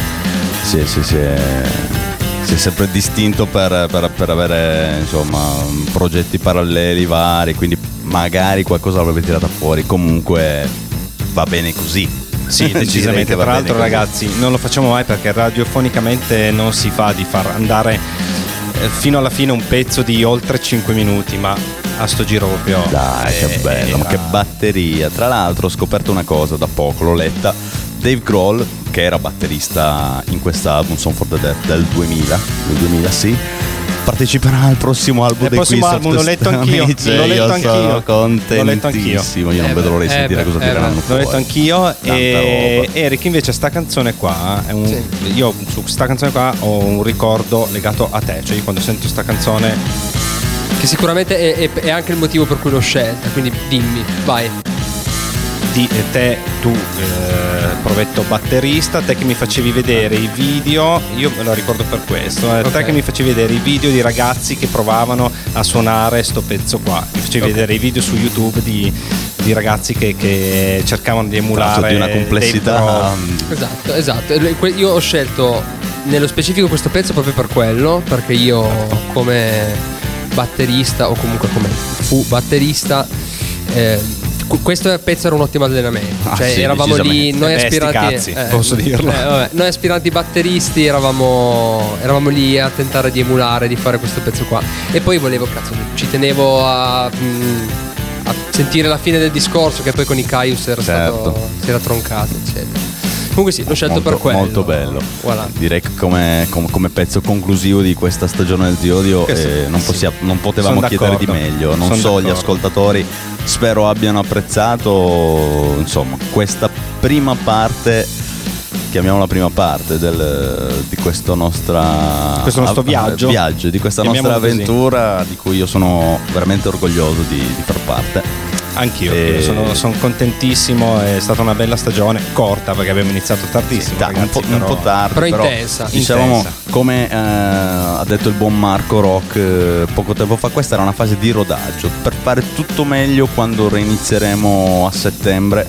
si è, si, si è, si è sempre distinto per, per, per avere, insomma, progetti paralleli vari, quindi magari qualcosa l'avrebbe tirata fuori. Comunque va bene così. Sì, decisamente. Tra l'altro, ragazzi, non lo facciamo mai perché radiofonicamente non si fa di far andare eh, fino alla fine un pezzo di oltre cinque minuti, ma a sto giro proprio. Dai, eh, che bello, ma era- che batteria. Tra l'altro ho scoperto una cosa da poco, l'ho letta. Dave Grohl, che era batterista in quest'album Song for the Dead del duemila, del duemila sì, parteciperà al prossimo album Il dei prossimo Quiz album of l'ho the letto anch'io, Stone l'ho Age. letto Io anch'io. sono L'ho letto anch'io. contentissimo. Io non Eh vedo l'ora di beh, sentire eh cosa beh, tireranno eh fuori. L'ho letto anch'io. Tanta E roba. Eric invece sta canzone qua è un, io su sta canzone qua ho un ricordo legato a te, cioè io quando sento sta canzone Che sicuramente è, è- è anche il motivo per cui l'ho scelta, quindi dimmi, vai. di te, tu eh, provetto batterista, te che mi facevi vedere i video, io me lo ricordo per questo, eh, te Ok. che mi facevi vedere i video di ragazzi che provavano a suonare sto pezzo qua, mi facevi Ok. vedere i video su YouTube di, di ragazzi che, che cercavano di Tra emulare l'altro di una Dave complessità. Grohl. Esatto, esatto. E que- Io ho scelto nello specifico questo pezzo proprio per quello, perché io come batterista o comunque come fu batterista eh, cu- questo pezzo era un ottimo allenamento. Ah, cioè sì, eravamo lì decisamente. noi Eh beh, sti aspiranti cazzi, posso dirlo. eh, vabbè, noi aspiranti batteristi eravamo eravamo lì a tentare di emulare, di fare questo pezzo qua. E poi volevo, cazzo, ci tenevo a mh, a sentire la fine del discorso, che poi con i Caius era Certo. stato, si era troncato, eccetera. Comunque sì, l'ho scelto molto, per quello. molto bello. Voilà. Direi che come, come- come pezzo conclusivo di questa stagione del Ziodio Che sì, eh, non, sì. possiamo- non potevamo Sono chiedere di d'accordo. meglio. Non Sono so, gli d'accordo. ascoltatori spero abbiano apprezzato, insomma, questa prima parte, chiamiamola prima parte del, di questo nostra Questo nostro av- viaggio. viaggio, di questa nostra Chiamiamolo così. avventura di cui io sono veramente orgoglioso di, di far parte. Anch'io, E- io sono, sono contentissimo, è stata una bella stagione, corta perché abbiamo iniziato tardissimo, Da- un, ragazzi, po', un però- po' tardi, però però, intensa. dicevamo, Intensa. come eh, ha detto il buon Marco Rock eh, poco tempo fa, questa era una fase di rodaggio per fare tutto meglio quando reinizieremo a settembre.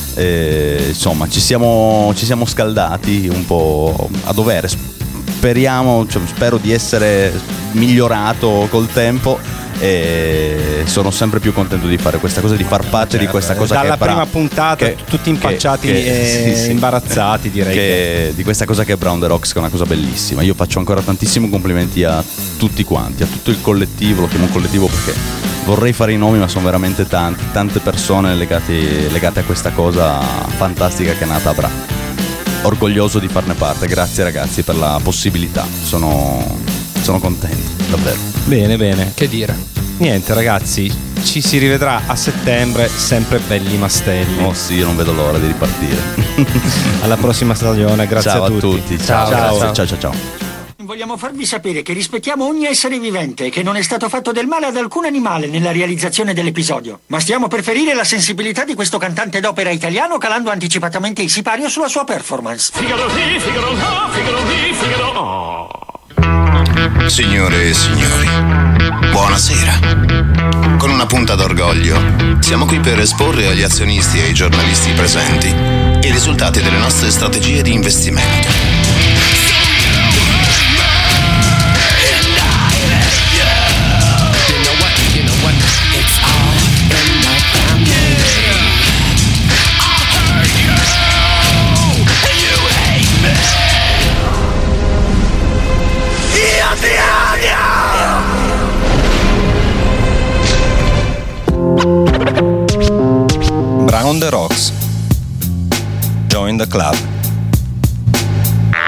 Eh, insomma, ci siamo, ci siamo scaldati un po' a dovere. Speriamo, cioè, spero di essere migliorato col tempo. E sono sempre più contento di fare questa cosa, di far parte di questa cosa dalla che è bra- prima puntata che- tutti impacciati che- che- e sì, sì. imbarazzati, direi che- di questa cosa che è Brown the Rocks, che è una cosa bellissima. Io faccio ancora tantissimi complimenti a tutti quanti, a tutto il collettivo, lo chiamo un collettivo perché vorrei fare i nomi, ma sono veramente tanti, tante persone legate, legate a questa cosa fantastica che è nata a Bra. Orgoglioso di farne parte, grazie ragazzi per la possibilità, sono, sono contento, davvero. bene bene. Che dire? Niente ragazzi, ci si rivedrà a settembre, sempre belli mastelli. Oh sì, io non vedo l'ora di ripartire. Alla prossima stagione, grazie Ciao a tutti. tutti, ciao, Ciao. grazie. ciao ciao ciao. Vogliamo farvi sapere che rispettiamo ogni essere vivente e che non è stato fatto del male ad alcun animale nella realizzazione dell'episodio. Ma stiamo per ferire la sensibilità di questo cantante d'opera italiano calando anticipatamente il sipario sulla sua performance. Figaro sì, Figaro no, Figaro sì, Figaro oh. Signore e signori, buonasera. Con una punta d'orgoglio, siamo qui per esporre agli azionisti e ai giornalisti presenti i risultati delle nostre strategie di investimento.